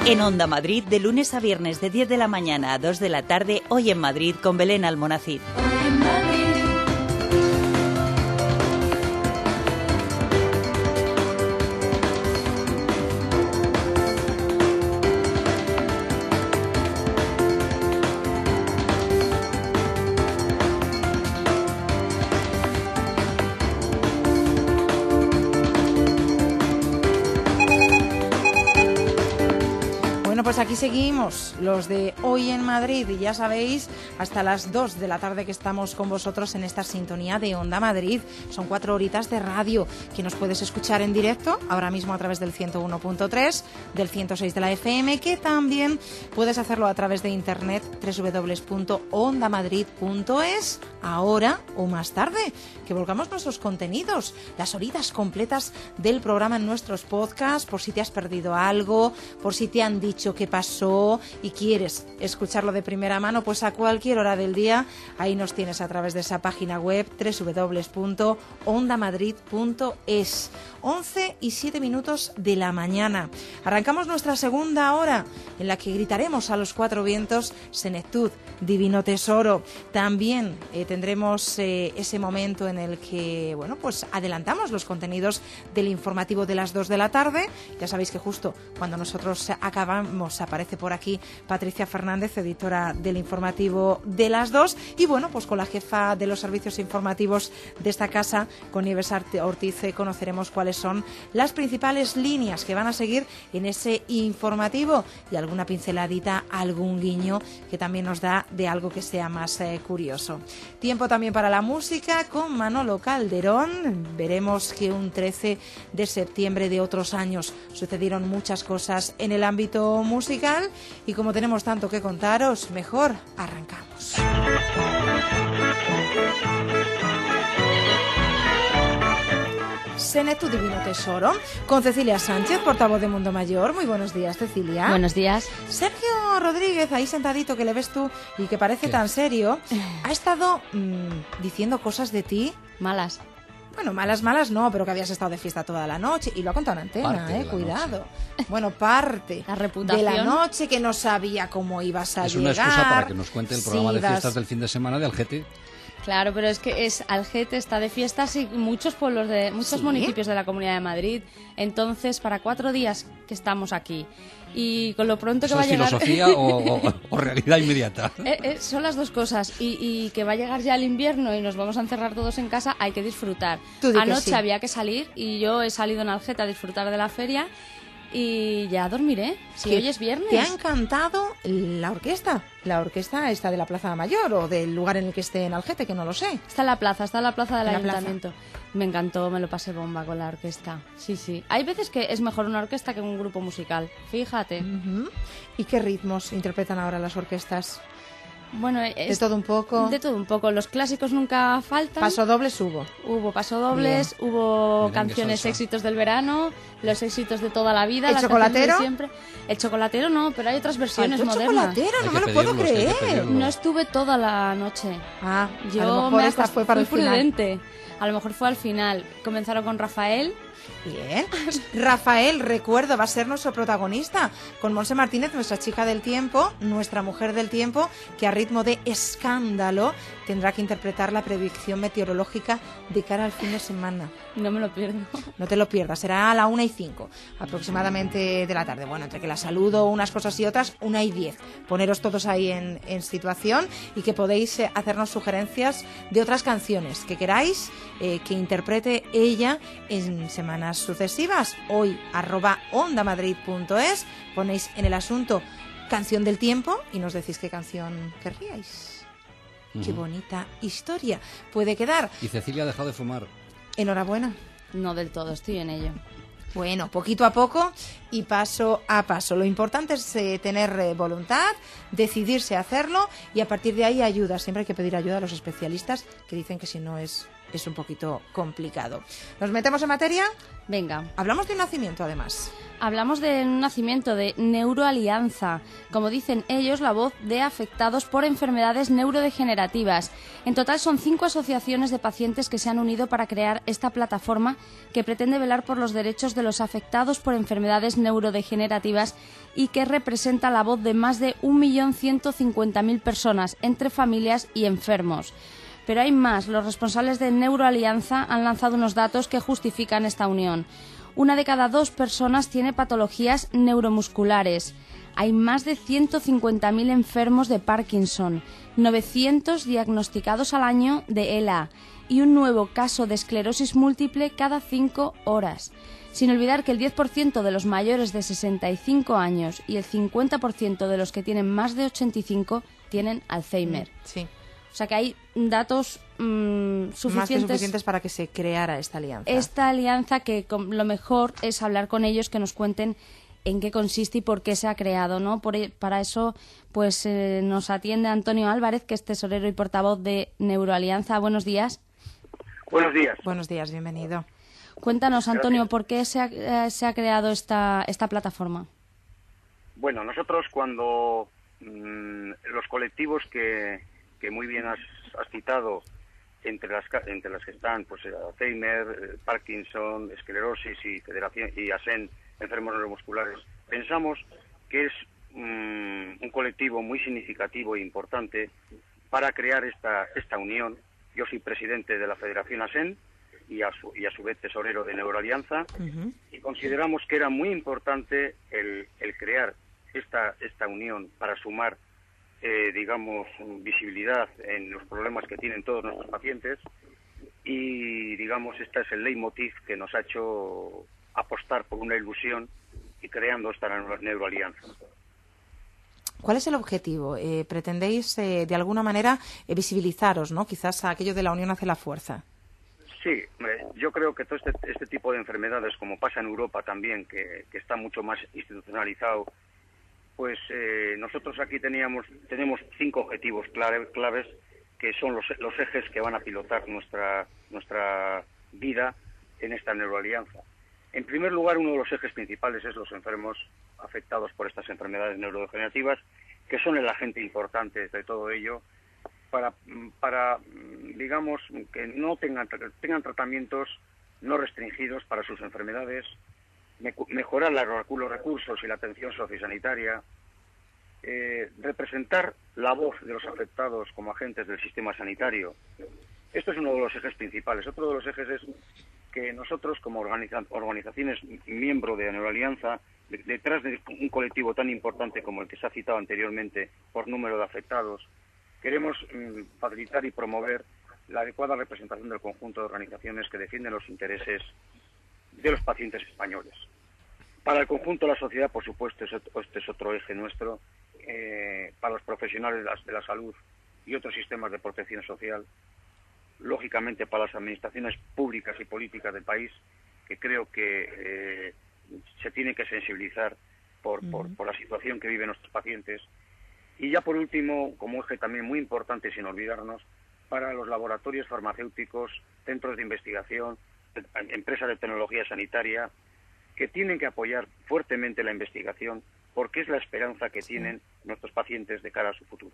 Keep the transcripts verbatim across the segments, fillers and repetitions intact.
En Onda Madrid, de lunes a viernes de diez de la mañana a dos de la tarde, Hoy en Madrid con Belén Almonacid. Pues aquí seguimos, los de Hoy en Madrid, y ya sabéis, hasta las dos de la tarde que estamos con vosotros en esta sintonía de Onda Madrid. Son cuatro horitas de radio que nos puedes escuchar en directo, ahora mismo a través del ciento uno punto tres, del ciento seis de la F M, que también puedes hacerlo a través de internet, doble u doble u doble u punto onda madrid punto es, ahora o más tarde, que volcamos nuestros contenidos, las horitas completas del programa en nuestros podcasts, por si te has perdido algo, por si te han dicho qué pasó y quieres escucharlo de primera mano, pues a cualquier hora del día, ahí nos tienes a través de esa página web, doble u doble u doble u punto onda madrid punto es. once y siete minutos de la mañana. Arrancamos nuestra segunda hora, en la que gritaremos a los cuatro vientos Senectud, Divino Tesoro. También eh, tendremos eh, ese momento en el que, bueno, pues adelantamos los contenidos del informativo de las dos de la tarde. Ya sabéis que justo cuando nosotros acabamos aparece por aquí Patricia Fernández, editora del informativo de las dos, y bueno, pues con la jefa de los servicios informativos de esta casa, con Nieves Ortiz, conoceremos cuáles son las principales líneas que van a seguir en ese informativo y alguna pinceladita, algún guiño que también nos da de algo que sea más eh, curioso. Tiempo también para la música con Manolo Calderón. Veremos que un trece de septiembre de otros años sucedieron muchas cosas en el ámbito musical y como tenemos tanto que contaros, mejor arrancamos. Senectud, Divino Tesoro, con Cecilia Sánchez, portavoz de Mundo Mayor. Muy buenos días, Cecilia. Buenos días. Sergio Rodríguez, ahí sentadito, que le ves tú y que parece ¿Qué? tan serio, ha estado mmm, diciendo cosas de ti. Malas. Bueno, malas, malas no, pero que habías estado de fiesta toda la noche. Y lo ha contado en antena, parte eh, cuidado. Noche. Bueno, parte la reputación de la noche, que no sabía cómo ibas a es llegar. Es una excusa para que nos cuente el programa sí, de fiestas vas... del fin de semana de Algete. Claro, pero es que es Algete está de fiestas y muchos pueblos de muchos ¿Sí? municipios de la Comunidad de Madrid. Entonces, para cuatro días que estamos aquí y con lo pronto que va a llegar... ¿Es filosofía o, o, o realidad inmediata? Eh, eh, son las dos cosas. Y, y que va a llegar ya el invierno y nos vamos a encerrar todos en casa, hay que disfrutar. Anoche sí. había que salir y yo he salido en Algete a disfrutar de la feria. Y ya dormiré, si hoy es viernes. ¿Te ha encantado la orquesta? La orquesta está de la Plaza Mayor o del lugar en el que esté en Algete, que no lo sé. Está en la plaza, está en la plaza del en ayuntamiento. Plaza. Me encantó, me lo pasé bomba con la orquesta. Sí, sí. Hay veces que es mejor una orquesta que un grupo musical, fíjate. Uh-huh. ¿Y qué ritmos interpretan ahora las orquestas? Bueno, es de todo un poco. De todo un poco. Los clásicos nunca faltan. Pasodobles hubo. Hubo pasodobles, Bien. hubo Miren canciones éxitos del verano, los éxitos de toda la vida. ¿El las chocolatero? De siempre. El chocolatero no, pero hay otras versiones ¿El modernas. chocolatero? No me lo puedo creer. No estuve toda la noche. Ah, yo a lo mejor me esta fue para fui el prudente. final. A lo mejor fue al final. Comenzaron con Rafael. Bien. Rafael, recuerdo, va a ser nuestro protagonista, con Monse Martínez, nuestra chica del tiempo, nuestra mujer del tiempo, que a ritmo de escándalo tendrá que interpretar la predicción meteorológica de cara al fin de semana. No me lo pierdo. No te lo pierdas, será a la una y cinco aproximadamente de la tarde. Bueno, entre que la saludo, unas cosas y otras, una y diez. Poneros todos ahí en, en situación y que podéis eh, hacernos sugerencias de otras canciones que queráis eh, que interprete ella en semanas sucesivas. Hoy, arroba ondamadrid punto es, ponéis en el asunto canción del tiempo y nos decís qué canción querríais. Uh-huh. Qué bonita historia puede quedar. Y Cecilia ha dejado de fumar. Enhorabuena. No del todo, estoy en ello. Bueno, poquito a poco y paso a paso. Lo importante es eh, tener eh, voluntad, decidirse a hacerlo y a partir de ahí ayuda. Siempre hay que pedir ayuda a los especialistas que dicen que si no es es un poquito complicado. ¿Nos metemos en materia? Venga. Hablamos de un nacimiento, además. Hablamos de un nacimiento de Neuroalianza, como dicen ellos, la voz de afectados por enfermedades neurodegenerativas. En total son cinco asociaciones de pacientes que se han unido para crear esta plataforma que pretende velar por los derechos de los afectados por enfermedades neurodegenerativas y que representa la voz de más de un millón ciento cincuenta mil personas, entre familias y enfermos. Pero hay más. Los responsables de Neuroalianza han lanzado unos datos que justifican esta unión. Una de cada dos personas tiene patologías neuromusculares. Hay más de ciento cincuenta mil enfermos de Parkinson, novecientos diagnosticados al año de E L A y un nuevo caso de esclerosis múltiple cada cinco horas. Sin olvidar que el diez por ciento de los mayores de sesenta y cinco años y el cincuenta por ciento de los que tienen más de ochenta y cinco tienen Alzheimer. Sí. O sea que hay datos mmm, suficientes, más que suficientes para que se creara esta alianza. Esta alianza que con, lo mejor es hablar con ellos, que nos cuenten en qué consiste y por qué se ha creado, ¿no? Por, para eso pues eh, nos atiende Antonio Álvarez, que es tesorero y portavoz de Neuroalianza. Buenos días. Buenos días. Buenos días, bienvenido. Cuéntanos, Antonio, ¿por qué se ha, eh, se ha creado esta, esta plataforma? Bueno, nosotros cuando mmm, los colectivos que... que muy bien has, has citado, entre las entre las que están pues Alzheimer, Parkinson, esclerosis y Federación y A S E N, enfermos neuromusculares, pensamos que es um, un colectivo muy significativo e importante para crear esta esta unión. Yo soy presidente de la Federación A S E N y a su, y a su vez tesorero de Neuroalianza, uh-huh. y consideramos que era muy importante el, el crear esta esta unión para sumar Eh, digamos, visibilidad en los problemas que tienen todos nuestros pacientes y, digamos, este es el leitmotiv que nos ha hecho apostar por una ilusión y creando esta neuroalianza. ¿Cuál es el objetivo? Eh, ¿Pretendéis, eh, de alguna manera, eh, visibilizaros, ¿no? Quizás aquello de la unión hace la fuerza. Sí, yo creo que todo este, este tipo de enfermedades, como pasa en Europa también, que, que está mucho más institucionalizado, pues eh, nosotros aquí teníamos tenemos cinco objetivos clave, claves que son los, los ejes que van a pilotar nuestra nuestra vida en esta neuroalianza. En primer lugar, uno de los ejes principales es los enfermos afectados por estas enfermedades neurodegenerativas, que son el agente importante de todo ello, para, para digamos, que no tengan, tengan tratamientos no restringidos para sus enfermedades, mejorar los recursos y la atención sociosanitaria, eh, representar la voz de los afectados como agentes del sistema sanitario. Esto es uno de los ejes principales. Otro de los ejes es que nosotros, como organiza organizaciones miembro de Neuroalianza, de detrás de un colectivo tan importante como el que se ha citado anteriormente por número de afectados, queremos mmm, facilitar y promover la adecuada representación del conjunto de organizaciones que defienden los intereses de los pacientes españoles. Para el conjunto de la sociedad, por supuesto, este es otro eje nuestro. Eh, para los profesionales de la salud y otros sistemas de protección social, lógicamente para las administraciones públicas y políticas del país, que creo que eh, se tienen que sensibilizar por, uh-huh. por, por la situación que viven nuestros pacientes. Y ya por último, como eje también muy importante, sin olvidarnos, para los laboratorios farmacéuticos, centros de investigación, empresas de tecnología sanitaria, que tienen que apoyar fuertemente la investigación porque es la esperanza que sí. tienen nuestros pacientes de cara a su futuro.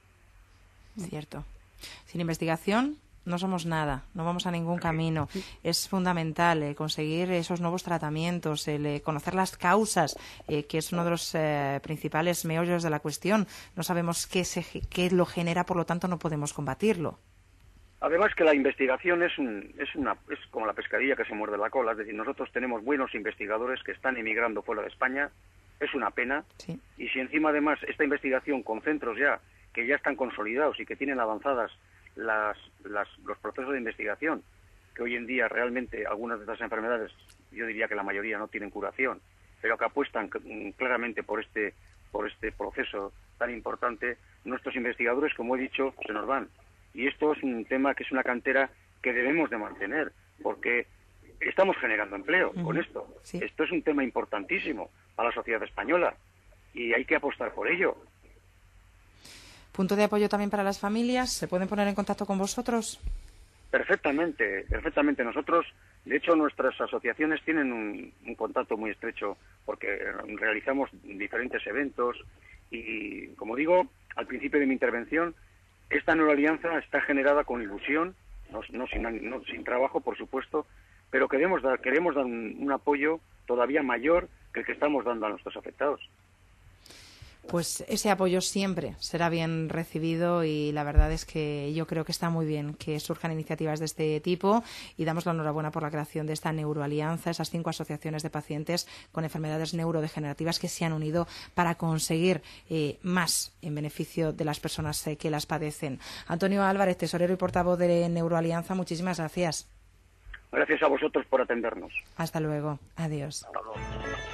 Cierto. Sin investigación no somos nada, no vamos a ningún camino. Es fundamental eh, conseguir esos nuevos tratamientos, el eh, conocer las causas, eh, que es uno de los eh, principales meollos de la cuestión. No sabemos qué, se, qué lo genera, por lo tanto no podemos combatirlo. Además que la investigación es, un, es, una, es como la pescadilla que se muerde la cola, es decir, nosotros tenemos buenos investigadores que están emigrando fuera de España, es una pena, sí. Y si encima además esta investigación con centros ya, que ya están consolidados y que tienen avanzadas las, las, los procesos de investigación, que hoy en día realmente algunas de estas enfermedades, yo diría que la mayoría no tienen curación, pero que apuestan claramente por este, por este proceso tan importante, nuestros investigadores, como he dicho, se nos van. Y esto es un tema que es una cantera que debemos de mantener, porque estamos generando empleo uh-huh. con esto. Sí. Esto es un tema importantísimo para la sociedad española y hay que apostar por ello. Punto de apoyo también para las familias. ¿Se pueden poner en contacto con vosotros? Perfectamente, perfectamente. Nosotros, de hecho, nuestras asociaciones tienen un, un contacto muy estrecho porque realizamos diferentes eventos y, como digo, al principio de mi intervención, esta nueva alianza está generada con ilusión, no, no, sin, no sin trabajo, por supuesto, pero queremos dar, queremos dar un, un apoyo todavía mayor que el que estamos dando a nuestros afectados. Pues ese apoyo siempre será bien recibido y la verdad es que yo creo que está muy bien que surjan iniciativas de este tipo y damos la enhorabuena por la creación de esta neuroalianza, esas cinco asociaciones de pacientes con enfermedades neurodegenerativas que se han unido para conseguir eh, más en beneficio de las personas eh, que las padecen. Antonio Álvarez, tesorero y portavoz de Neuroalianza, muchísimas gracias. Gracias a vosotros por atendernos. Hasta luego. Adiós. Hasta luego.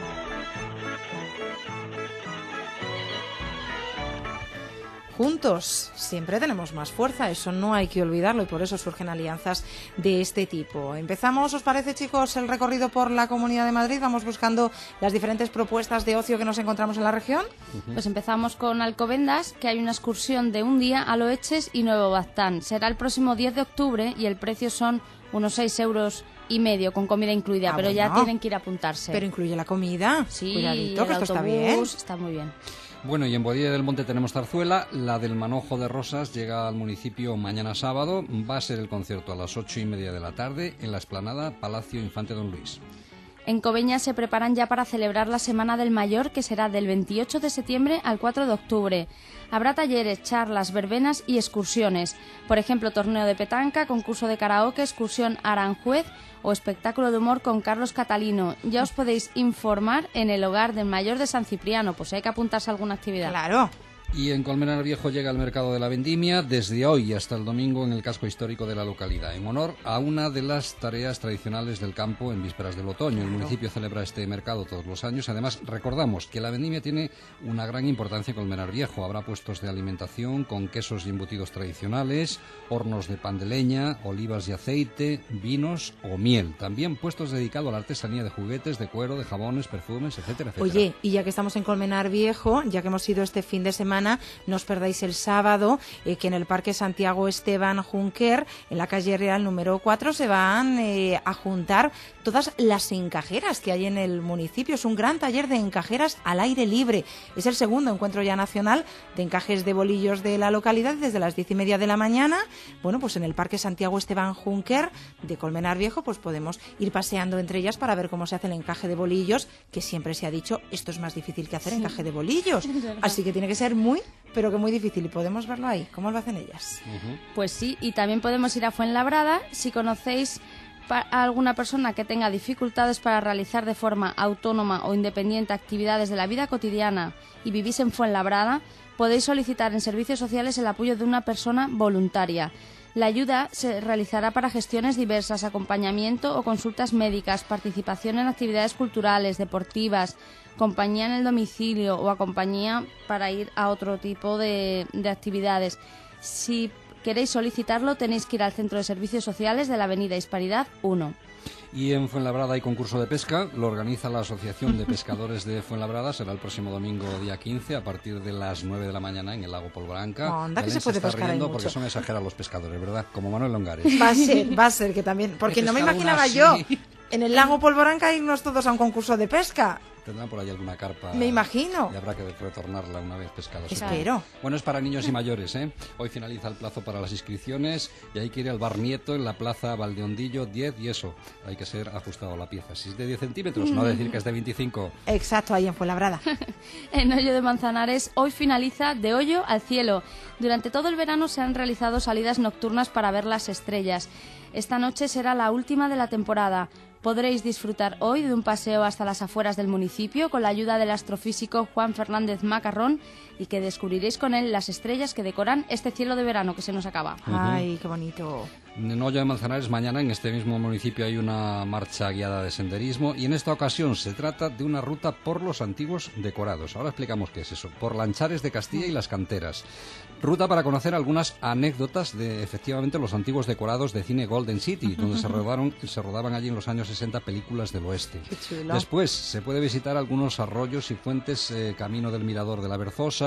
Juntos siempre tenemos más fuerza, eso no hay que olvidarlo y por eso surgen alianzas de este tipo. Empezamos, ¿os parece, chicos, el recorrido por la Comunidad de Madrid? Vamos buscando las diferentes propuestas de ocio que nos encontramos en la región. Uh-huh. Pues empezamos con Alcobendas, que hay una excursión de un día a Loeches y Nuevo Baztán. Será el próximo diez de octubre y el precio son unos seis euros y medio con comida incluida, ah, pero bueno, ya tienen que ir a apuntarse. Pero incluye la comida. Sí, cuidadito, que esto autobús, está bien. Está muy bien. Bueno, y en Boadilla del Monte tenemos zarzuela. La del Manojo de Rosas llega al municipio mañana sábado. Va a ser el concierto a las ocho y media de la tarde en la explanada Palacio Infante Don Luis. En Coveñas se preparan ya para celebrar la Semana del Mayor, que será del veintiocho de septiembre al cuatro de octubre. Habrá talleres, charlas, verbenas y excursiones. Por ejemplo, torneo de petanca, concurso de karaoke, excursión a Aranjuez o espectáculo de humor con Carlos Catalino. Ya os podéis informar en el Hogar del Mayor de San Cipriano, pues hay que apuntarse a alguna actividad. Claro. Y en Colmenar Viejo llega el mercado de la vendimia desde hoy hasta el domingo en el casco histórico de la localidad, en honor a una de las tareas tradicionales del campo en vísperas del otoño. El municipio celebra este mercado todos los años. Además, recordamos que la vendimia tiene una gran importancia en Colmenar Viejo. Habrá puestos de alimentación con quesos y embutidos tradicionales, hornos de pan de leña, olivas y aceite, vinos o miel. También puestos dedicados a la artesanía de juguetes, de cuero, de jabones, perfumes, etcétera, etcétera. Oye, y ya que estamos en Colmenar Viejo, ya que hemos ido este fin de semana, no os perdáis el sábado, eh, que en el Parque Santiago Esteban Junquer, en la calle Real número cuatro, se van eh, a juntar todas las encajeras que hay en el municipio. Es un gran taller de encajeras al aire libre. Es el segundo encuentro ya nacional de encajes de bolillos de la localidad desde las diez y media de la mañana. Bueno, pues en el Parque Santiago Esteban Junquer de Colmenar Viejo, pues podemos ir paseando entre ellas para ver cómo se hace el encaje de bolillos, que siempre se ha dicho, esto es más difícil que hacer sí. encaje de bolillos. Así que tiene que ser muy, pero que muy difícil. Y podemos verlo ahí. ¿Cómo lo hacen ellas? Uh-huh. Pues sí, y también podemos ir a Fuenlabrada. Si conocéis a alguna persona que tenga dificultades para realizar de forma autónoma o independiente actividades de la vida cotidiana y vivís en Fuenlabrada, podéis solicitar en servicios sociales el apoyo de una persona voluntaria. La ayuda se realizará para gestiones diversas, acompañamiento o consultas médicas, participación en actividades culturales, deportivas, compañía en el domicilio o acompañía para ir a otro tipo de, de actividades. Si queréis solicitarlo, tenéis que ir al Centro de Servicios Sociales de la Avenida Hispanidad uno. Y en Fuenlabrada hay concurso de pesca, lo organiza la Asociación de Pescadores de Fuenlabrada, será el próximo domingo día quince a partir de las nueve de la mañana en el lago Polvoranca. No, anda que se puede se está pescar riendo ahí porque mucho. son exagerados los pescadores, ¿verdad? Como Manuel Longares. Va a ser, va a ser que también, porque no me imaginaba yo, en el lago Polvoranca irnos todos a un concurso de pesca. Tendrán por ahí alguna carpa. Me imagino. Y habrá que retornarla una vez pescados. Espero. Bueno, es para niños y mayores, ¿eh? Hoy finaliza el plazo para las inscripciones y hay que ir al Bar Nieto en la Plaza Valdeondillo diez y eso. Hay que ser ajustado a la pieza. Si es de diez centímetros, no decir que es de veinticinco. Exacto, ahí en Fuenlabrada. En Hoyo de Manzanares, hoy finaliza De Hoyo al Cielo. Durante todo el verano se han realizado salidas nocturnas para ver las estrellas. Esta noche será la última de la temporada. Podréis disfrutar hoy de un paseo hasta las afueras del municipio con la ayuda del astrofísico Juan Fernández Macarrón y que descubriréis con él las estrellas que decoran este cielo de verano que se nos acaba. Uh-huh. Ay, qué bonito. En Hoyo de Manzanares mañana en este mismo municipio hay una marcha guiada de senderismo y en esta ocasión se trata de una ruta por los antiguos decorados. Ahora explicamos qué es eso. Por Lanchares de Castilla y las Canteras. Ruta para conocer algunas anécdotas de efectivamente los antiguos decorados de cine Golden City, donde se rodaron se rodaban allí en los años sesenta películas del oeste. Qué chulo. Después se puede visitar algunos arroyos y fuentes, eh, camino del Mirador de la Berzosa,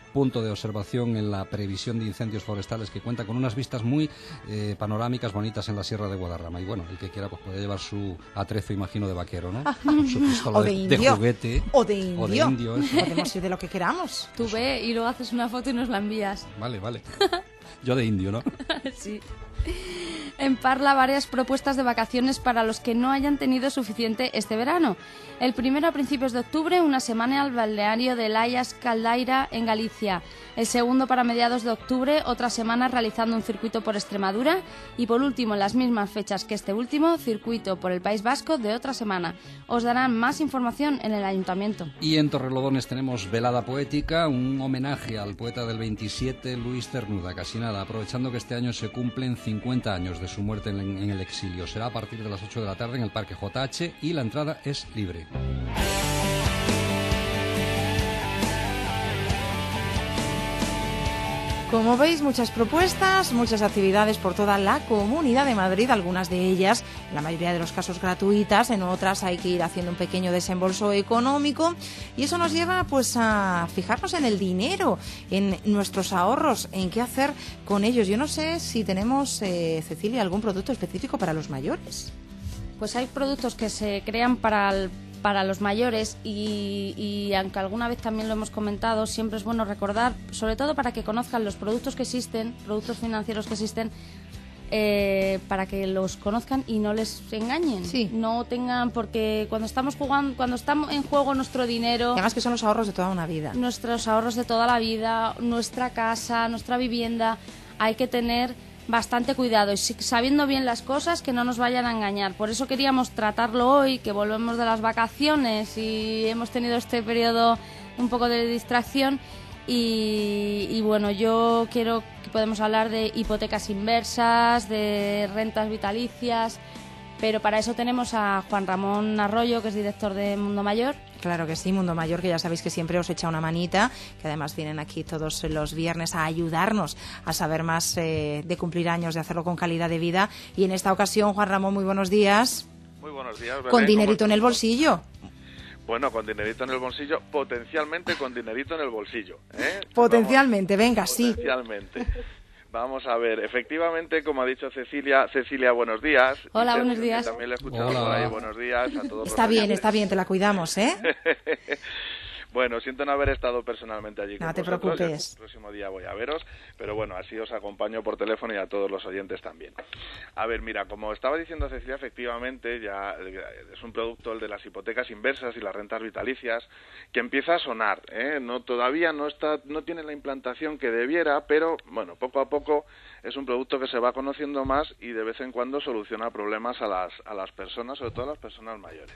punto de observación en la previsión de incendios forestales que cuenta con unas vistas muy eh, panorámicas, bonitas en la Sierra de Guadarrama. Y bueno, el que quiera pues puede llevar su atrezo, imagino, de vaquero, ¿no? Su pistola o de, de, indio. de juguete. O de indio. O de indio, eso. Podemos ir de lo que queramos. Tú ve y luego haces una foto y nos la envías. Vale, vale. Yo de indio, ¿no? Sí. En Parla, varias propuestas de vacaciones para los que no hayan tenido suficiente este verano. El primero a principios de octubre, una semana al balneario de Laias Caldaira, en Galicia. El segundo para mediados de octubre, otra semana realizando un circuito por Extremadura. Y por último, en las mismas fechas que este último, circuito por el País Vasco de otra semana. Os darán más información en el ayuntamiento. Y en Torrelodones tenemos velada poética, un homenaje al poeta del veintisiete, Luis Cernuda. Casi nada, aprovechando que este año se cumplen cincuenta años de su muerte en, en el exilio. Será a partir de las ocho de la tarde en el Parque J H y la entrada es libre. Como veis, muchas propuestas, muchas actividades por toda la Comunidad de Madrid, algunas de ellas, en la mayoría de los casos gratuitas, en otras hay que ir haciendo un pequeño desembolso económico y eso nos lleva pues a fijarnos en el dinero, en nuestros ahorros, en qué hacer con ellos. Yo no sé si tenemos, eh, Cecilia, algún producto específico para los mayores. Pues hay productos que se crean para el para los mayores y, y aunque alguna vez también lo hemos comentado, siempre es bueno recordar, sobre todo para que conozcan los productos que existen, productos financieros que existen, eh, para que los conozcan y no les engañen. Sí. No tengan, porque cuando estamos jugando, cuando está en juego nuestro dinero, además que son los ahorros de toda una vida, nuestros ahorros de toda la vida, nuestra casa, nuestra vivienda, hay que tener bastante cuidado y sabiendo bien las cosas, que no nos vayan a engañar. Por eso queríamos tratarlo hoy, que volvemos de las vacaciones y hemos tenido este periodo un poco de distracción y, y bueno, yo quiero que podemos hablar de hipotecas inversas, de rentas vitalicias, pero para eso tenemos a Juan Ramón Arroyo, que es director de Mundo Mayor. Claro que sí, Mundo Mayor, que ya sabéis que siempre os echa una manita, que además vienen aquí todos los viernes a ayudarnos a saber más eh, de cumplir años, de hacerlo con calidad de vida. Y en esta ocasión, Juan Ramón, muy buenos días. Muy buenos días, Belén. Con dinerito en el bolsillo. Bueno, con dinerito en el bolsillo, potencialmente con dinerito en el bolsillo. ¿eh? Potencialmente, Vamos, venga, sí. Potencialmente. Vamos a ver, efectivamente, como ha dicho Cecilia, Cecilia, buenos días. Hola, y buenos días. También le he escuchado Hola. por ahí, buenos días a todos. Está bien, está bien, te la cuidamos, ¿eh? Bueno, siento no haber estado personalmente allí con No te vosotros. preocupes. El próximo día voy a veros, pero bueno, así os acompaño por teléfono y a todos los oyentes también. A ver, mira, como estaba diciendo Cecilia, efectivamente ya es un producto el de las hipotecas inversas y las rentas vitalicias que empieza a sonar, ¿eh? No, todavía no está, no tiene la implantación que debiera, pero bueno, poco a poco es un producto que se va conociendo más y de vez en cuando soluciona problemas a las, a las personas, sobre todo a las personas mayores.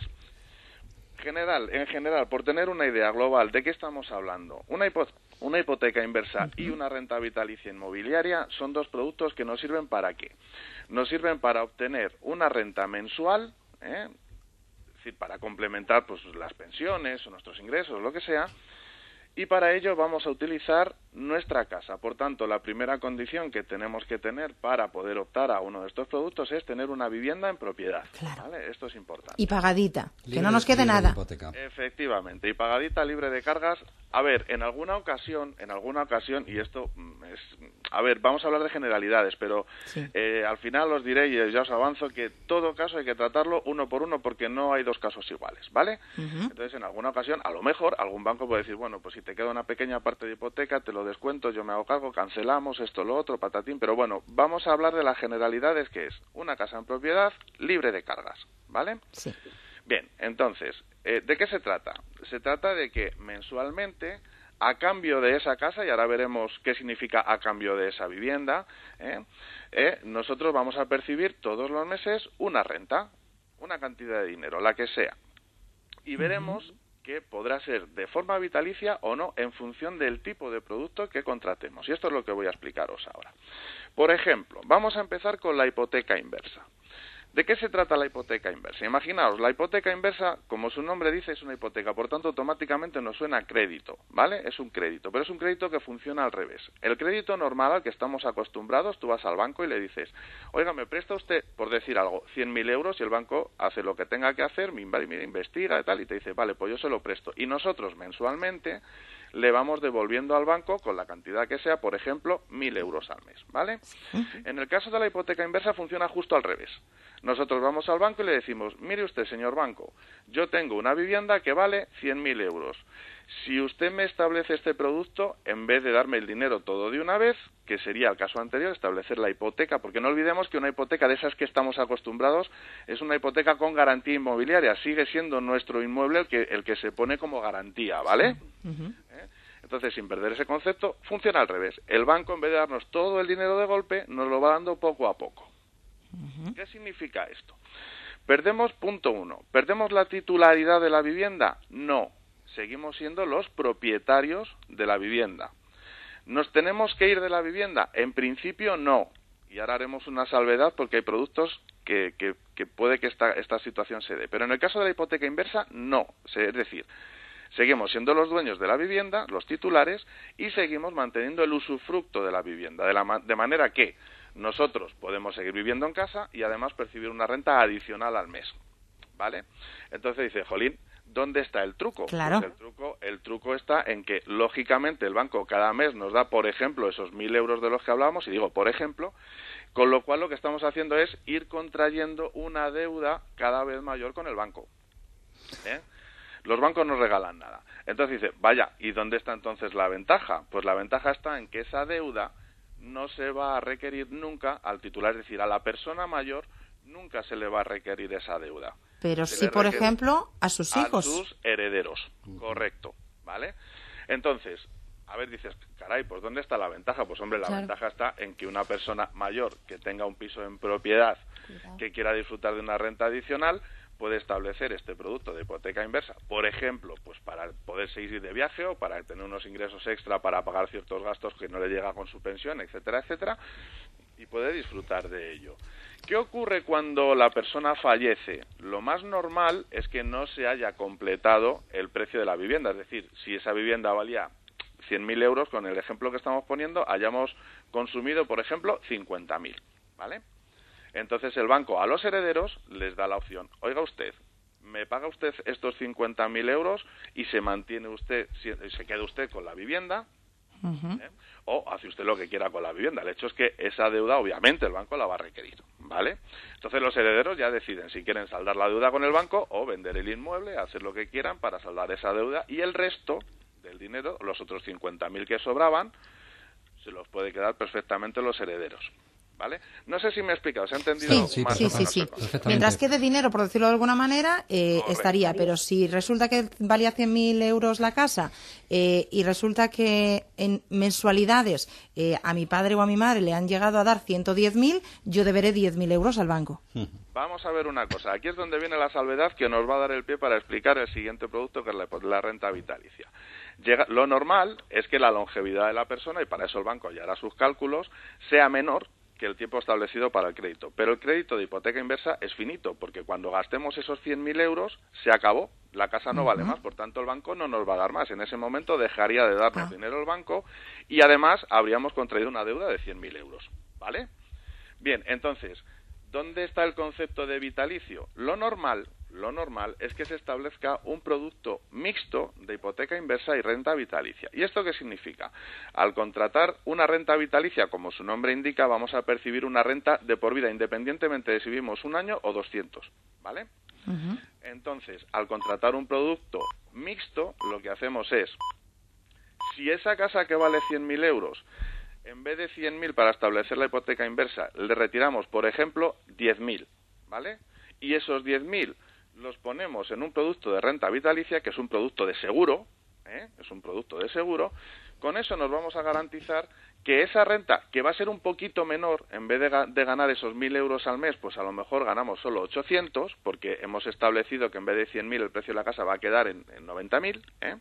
General, en general, por tener una idea global de qué estamos hablando, una, hipo una hipoteca inversa y una renta vitalicia inmobiliaria son dos productos que nos sirven para qué. Nos sirven para obtener una renta mensual, ¿eh? Es decir, para complementar pues las pensiones o nuestros ingresos, lo que sea, y para ello vamos a utilizar nuestra casa. Por tanto, la primera condición que tenemos que tener para poder optar a uno de estos productos es tener una vivienda en propiedad. Claro. ¿Vale? Esto es importante. Y pagadita, Libre, que no nos quede libre de nada. hipoteca. Efectivamente, y pagadita, libre de cargas. A ver, en alguna ocasión, en alguna ocasión, y esto es... A ver, vamos a hablar de generalidades, pero Sí. eh, al final os diré, y ya os avanzo, que todo caso hay que tratarlo uno por uno porque no hay dos casos iguales, ¿vale? Uh-huh. Entonces, en alguna ocasión, a lo mejor, algún banco puede decir, bueno, pues si te queda una pequeña parte de hipoteca, te lo descuento, yo me hago cargo, cancelamos esto, lo otro, patatín, pero bueno, vamos a hablar de las generalidades, que es una casa en propiedad libre de cargas, ¿vale? Sí. Bien, entonces, eh, ¿de qué se trata? Se trata de que mensualmente, a cambio de esa casa, y ahora veremos qué significa a cambio de esa vivienda, ¿eh? Eh, nosotros vamos a percibir todos los meses una renta, una cantidad de dinero, la que sea. Y veremos uh-huh. que podrá ser de forma vitalicia o no en función del tipo de producto que contratemos. Y esto es lo que voy a explicaros ahora. Por ejemplo, vamos a empezar con la hipoteca inversa. ¿De qué se trata la hipoteca inversa? Imaginaos, la hipoteca inversa, como su nombre dice, es una hipoteca, por tanto automáticamente nos suena a crédito, ¿vale? Es un crédito, pero es un crédito que funciona al revés. El crédito normal al que estamos acostumbrados, tú vas al banco y le dices, oiga, me presta usted, por decir algo, cien mil euros y el banco hace lo que tenga que hacer, mira, investiga y tal, y te dice, vale, pues yo se lo presto. Y nosotros mensualmente le vamos devolviendo al banco con la cantidad que sea, por ejemplo, mil euros al mes, ¿vale? En el caso de la hipoteca inversa funciona justo al revés. Nosotros vamos al banco y le decimos, mire usted, señor banco, yo tengo una vivienda que vale cien mil euros. Si usted me establece este producto, en vez de darme el dinero todo de una vez, que sería el caso anterior, establecer la hipoteca, porque no olvidemos que una hipoteca de esas que estamos acostumbrados es una hipoteca con garantía inmobiliaria, sigue siendo nuestro inmueble el que, el que se pone como garantía, ¿vale? Uh-huh. ¿Eh? Entonces, sin perder ese concepto, funciona al revés. El banco, en vez de darnos todo el dinero de golpe, nos lo va dando poco a poco. Uh-huh. ¿Qué significa esto? Perdemos, punto uno, ¿perdemos la titularidad de la vivienda? No. Seguimos siendo los propietarios de la vivienda. ¿Nos tenemos que ir de la vivienda? En principio no. Y ahora haremos una salvedad porque hay productos que, que, que puede que esta, esta situación se dé. Pero en el caso de la hipoteca inversa, no. Es decir, seguimos siendo los dueños de la vivienda, los titulares, y seguimos manteniendo el usufructo de la vivienda. De, la, de manera que nosotros podemos seguir viviendo en casa y además percibir una renta adicional al mes. ¿Vale? Entonces dice, jolín, ¿dónde está el truco? Claro. Pues el truco, el truco está en que, lógicamente, el banco cada mes nos da, por ejemplo, esos mil euros de los que hablábamos, y digo, por ejemplo, con lo cual lo que estamos haciendo es ir contrayendo una deuda cada vez mayor con el banco. ¿Eh? Los bancos no regalan nada. Entonces dice, vaya, ¿y dónde está entonces la ventaja? Pues la ventaja está en que esa deuda no se va a requerir nunca al titular, es decir, a la persona mayor nunca se le va a requerir esa deuda. Pero sí, por ejemplo, a sus hijos. A sus herederos, correcto, ¿vale? Entonces, a ver, dices, caray, pues ¿dónde está la ventaja? Pues hombre, la claro. ventaja está en que una persona mayor que tenga un piso en propiedad, Cuidado. que quiera disfrutar de una renta adicional, puede establecer este producto de hipoteca inversa, por ejemplo, pues para poderse ir de viaje o para tener unos ingresos extra para pagar ciertos gastos que no le llega con su pensión, etcétera, etcétera, y puede disfrutar de ello. ¿Qué ocurre cuando la persona fallece? Lo más normal es que no se haya completado el precio de la vivienda, es decir, si esa vivienda valía cien mil euros, con el ejemplo que estamos poniendo, hayamos consumido, por ejemplo, cincuenta mil, ¿vale? Entonces el banco a los herederos les da la opción, oiga usted, me paga usted estos cincuenta mil euros y se mantiene usted, se queda usted con la vivienda, uh-huh. ¿eh? o hace usted lo que quiera con la vivienda. El hecho es que esa deuda, obviamente, el banco la va a requerir, ¿vale? Entonces los herederos ya deciden si quieren saldar la deuda con el banco o vender el inmueble, hacer lo que quieran para saldar esa deuda, y el resto del dinero, los otros cincuenta mil que sobraban, se los puede quedar perfectamente los herederos. ¿Vale? No sé si me he explicado, ¿se ha entendido? Sí, más sí, o sí, menos sí. el Mientras quede dinero, por decirlo de alguna manera, eh, estaría. Pero si resulta que valía cien mil euros la casa eh, y resulta que en mensualidades eh, a mi padre o a mi madre le han llegado a dar ciento diez mil, yo deberé diez mil euros al banco. Vamos a ver una cosa. Aquí es donde viene la salvedad que nos va a dar el pie para explicar el siguiente producto, que es la, la renta vitalicia. Llega, lo normal es que la longevidad de la persona, y para eso el banco ya hará sus cálculos, sea menor que el tiempo establecido para el crédito. Pero el crédito de hipoteca inversa es finito, porque cuando gastemos esos cien mil euros, se acabó. La casa no uh-huh. vale más, por tanto el banco no nos va a dar más. En ese momento dejaría de darnos ah. dinero el banco y además habríamos contraído una deuda de cien mil euros. ¿Vale? Bien, entonces, ¿dónde está el concepto de vitalicio? Lo normal, lo normal es que se establezca un producto mixto de hipoteca inversa y renta vitalicia. ¿Y esto qué significa? Al contratar una renta vitalicia, como su nombre indica, vamos a percibir una renta de por vida, independientemente de si vivimos un año o doscientos, ¿vale? Uh-huh. Entonces, al contratar un producto mixto, lo que hacemos es, si esa casa que vale cien mil euros, en vez de cien mil para establecer la hipoteca inversa, le retiramos, por ejemplo, diez mil, ¿vale? Y esos diez mil los ponemos en un producto de renta vitalicia, que es un producto de seguro, ¿eh? es un producto de seguro, con eso nos vamos a garantizar que esa renta, que va a ser un poquito menor, en vez de, ga- de ganar esos mil euros al mes, pues a lo mejor ganamos solo ochocientos, porque hemos establecido que en vez de cien mil el precio de la casa va a quedar en, en noventa mil, ¿eh?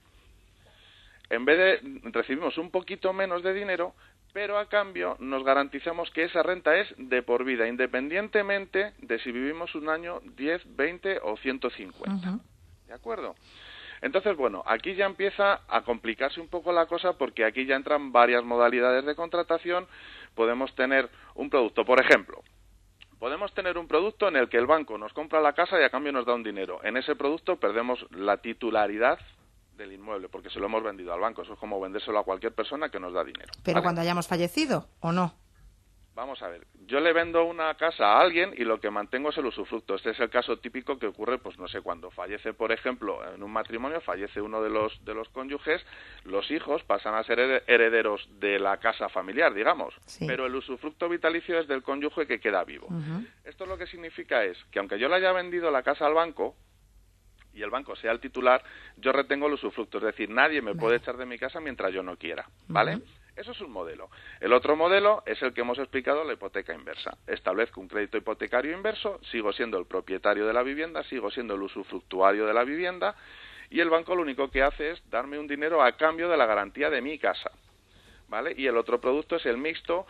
En vez de recibimos un poquito menos de dinero, pero a cambio nos garantizamos que esa renta es de por vida, independientemente de si vivimos un año, diez, veinte o ciento cincuenta. Uh-huh. ¿De acuerdo? Entonces, bueno, aquí ya empieza a complicarse un poco la cosa, porque aquí ya entran varias modalidades de contratación. Podemos tener un producto, por ejemplo, podemos tener un producto en el que el banco nos compra la casa y a cambio nos da un dinero. En ese producto perdemos la titularidad del inmueble, porque se lo hemos vendido al banco. Eso es como vendérselo a cualquier persona que nos da dinero. Pero ¿vale? Cuando hayamos fallecido, ¿o no? Vamos a ver, yo le vendo una casa a alguien y lo que mantengo es el usufructo. Este es el caso típico que ocurre, pues no sé, cuando fallece, por ejemplo, en un matrimonio, fallece uno de los de los cónyuges, los hijos pasan a ser herederos de la casa familiar, digamos, sí. Pero el usufructo vitalicio es del cónyuge que queda vivo. Uh-huh. Esto lo que significa es que aunque yo le haya vendido la casa al banco, y el banco sea el titular, yo retengo el usufructo, es decir, nadie me vale. puede echar de mi casa mientras yo no quiera, ¿vale? Uh-huh. Eso es un modelo. El otro modelo es el que hemos explicado, la hipoteca inversa. Establezco un crédito hipotecario inverso, sigo siendo el propietario de la vivienda, sigo siendo el usufructuario de la vivienda, y el banco lo único que hace es darme un dinero a cambio de la garantía de mi casa, ¿vale? Y el otro producto es el mixto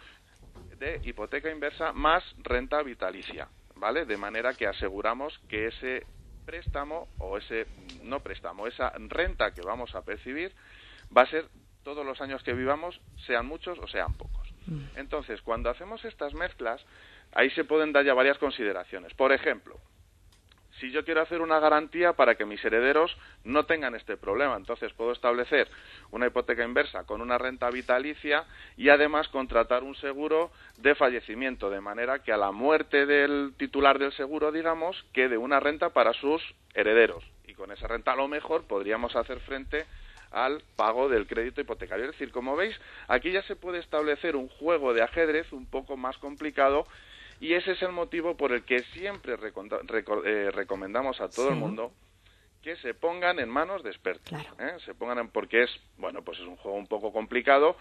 de hipoteca inversa más renta vitalicia, ¿vale? De manera que aseguramos que ese préstamo, o ese, no préstamo, esa renta que vamos a percibir va a ser todos los años que vivamos, sean muchos o sean pocos. Entonces, cuando hacemos estas mezclas, ahí se pueden dar ya varias consideraciones. Por ejemplo, si yo quiero hacer una garantía para que mis herederos no tengan este problema, entonces puedo establecer una hipoteca inversa con una renta vitalicia y además contratar un seguro de fallecimiento, de manera que a la muerte del titular del seguro, digamos, quede una renta para sus herederos. Y con esa renta a lo mejor podríamos hacer frente al pago del crédito hipotecario. Es decir, como veis, aquí ya se puede establecer un juego de ajedrez un poco más complicado, y ese es el motivo por el que siempre reco- reco- eh, recomendamos a todo sí. el mundo que se pongan en manos de expertos. Claro. ¿eh? Se pongan en, porque es, bueno, pues es un juego un poco complicado.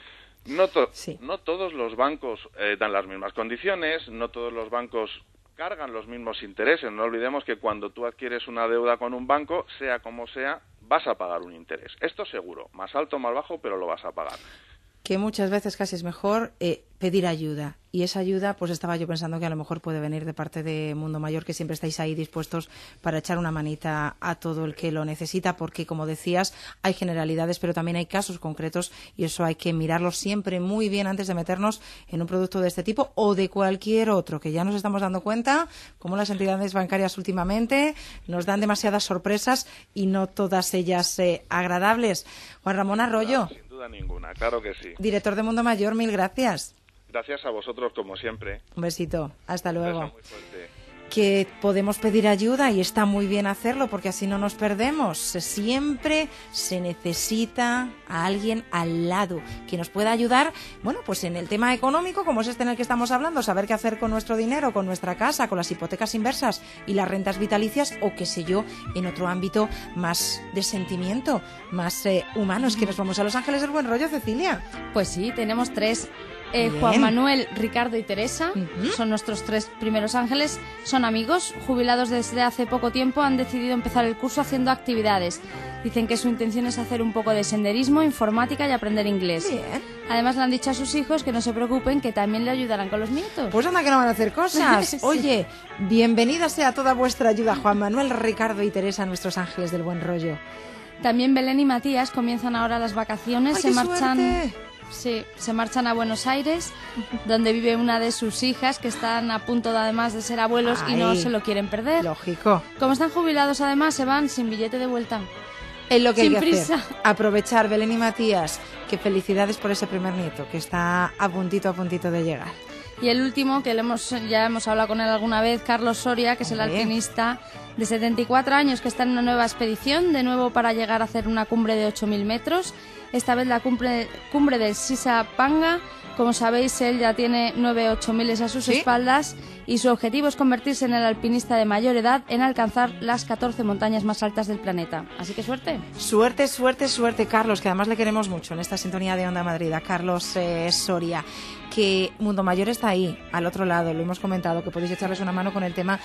No, to- sí. no todos los bancos eh, dan las mismas condiciones, no todos los bancos cargan los mismos intereses. No olvidemos que cuando tú adquieres una deuda con un banco, sea como sea, vas a pagar un interés. Esto seguro, más alto o más bajo, pero lo vas a pagar. Que muchas veces casi es mejor eh, pedir ayuda. Y esa ayuda, pues estaba yo pensando que a lo mejor puede venir de parte de Mundo Mayor, que siempre estáis ahí dispuestos para echar una manita a todo el que lo necesita, porque, como decías, hay generalidades, pero también hay casos concretos, y eso hay que mirarlo siempre muy bien antes de meternos en un producto de este tipo o de cualquier otro, que ya nos estamos dando cuenta cómo las entidades bancarias últimamente nos dan demasiadas sorpresas y no todas ellas eh, agradables. Juan Ramón Arroyo. Sin duda ninguna, claro que sí. Director de Mundo Mayor, mil gracias. Gracias a vosotros, como siempre. Un besito. Hasta luego. Un beso muy fuerte. Que podemos pedir ayuda y está muy bien hacerlo, porque así no nos perdemos. Siempre se necesita a alguien al lado que nos pueda ayudar, bueno, pues en el tema económico, como es este en el que estamos hablando, saber qué hacer con nuestro dinero, con nuestra casa, con las hipotecas inversas y las rentas vitalicias, o qué sé yo, en otro ámbito más de sentimiento, más eh, humano. Es que nos vamos a Los Ángeles del Buen Rollo, Cecilia. Pues sí, tenemos tres. Eh, Juan Manuel, Ricardo y Teresa uh-huh. son nuestros tres primeros ángeles. Son amigos, jubilados desde hace poco tiempo, han decidido empezar el curso haciendo actividades. Dicen que su intención es hacer un poco de senderismo, informática y aprender inglés. Bien. Además le han dicho a sus hijos que no se preocupen, que también le ayudarán con los nietos. Pues anda que no van a hacer cosas. Sí. Oye, bienvenida sea toda vuestra ayuda, Juan Manuel, Ricardo y Teresa, nuestros ángeles del buen rollo. También Belén y Matías comienzan ahora las vacaciones. ¡Ay, se qué marchan. Suerte! Sí, se marchan a Buenos Aires, donde vive una de sus hijas, que están a punto de, además de ser abuelos, Ay, y no se lo quieren perder. Lógico. Como están jubilados, además, se van sin billete de vuelta. Es lo que sin hay que prisa. hacer. Aprovechar, Belén y Matías, que felicidades por ese primer nieto, que está a puntito, a puntito de llegar. Y el último, que le hemos, ya hemos hablado con él alguna vez, Carlos Soria, que es el alpinista de setenta y cuatro años, que está en una nueva expedición, de nuevo para llegar a hacer una cumbre de ocho mil metros. Esta vez la cumbre, cumbre del Sisapanga. Como sabéis, él ya tiene nueve ocho miles a sus ¿Sí? espaldas, y su objetivo es convertirse en el alpinista de mayor edad en alcanzar las catorce montañas más altas del planeta. Así que suerte. Suerte, suerte, suerte, Carlos, que además le queremos mucho en esta sintonía de Onda Madrid, a Carlos eh, Soria. Que Mundo Mayor está ahí, al otro lado, lo hemos comentado, que podéis echarles una mano con el tema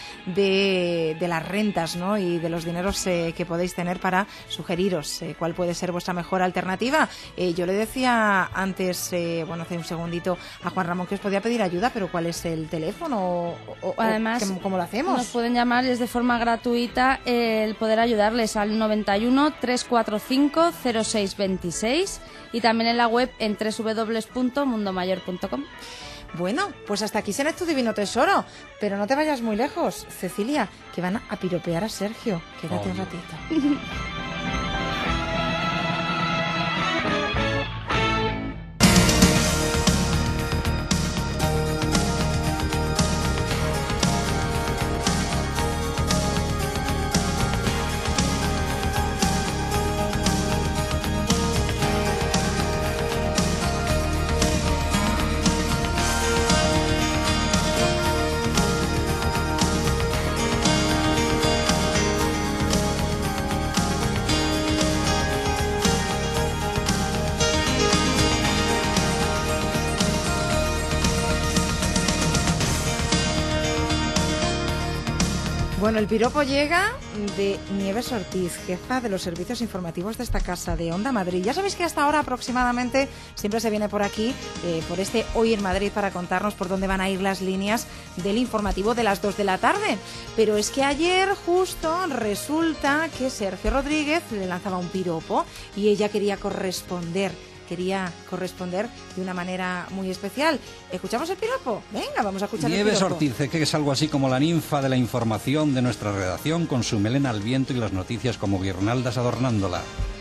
de, de las rentas, ¿no? Y de los dineros eh, que podéis tener para sugeriros eh, cuál puede ser vuestra mejor alternativa. Eh, yo le decía antes, eh, bueno, hace un segundito, a Juan Ramón que os podía pedir ayuda, pero ¿cuál es el teléfono? O, o, Además, o, ¿cómo lo hacemos? Nos pueden llamar y es de forma gratuita eh, el poder ayudarles al noventa y uno, trescientos cuarenta y cinco, cero seis veintiséis, y también en la web en doble u doble u doble u punto mundo mayor punto com. Bueno, pues hasta aquí será tu divino tesoro, pero no te vayas muy lejos, Cecilia, que van a piropear a Sergio. Quédate oh, un ratito. Bueno, el piropo llega de Nieves Ortiz, jefa de los servicios informativos de esta casa, de Onda Madrid. Ya sabéis que hasta ahora aproximadamente siempre se viene por aquí, eh, por este Hoy en Madrid, para contarnos por dónde van a ir las líneas del informativo de las dos de la tarde. Pero es que ayer justo resulta que Sergio Rodríguez le lanzaba un piropo y ella quería corresponder. Quería corresponder de una manera muy especial. ¿Escuchamos el piropo? Venga, vamos a escuchar Nieves el piropo. Ortiz, que es algo así como la ninfa de la información de nuestra redacción, con su melena al viento y las noticias como guirnaldas adornándola.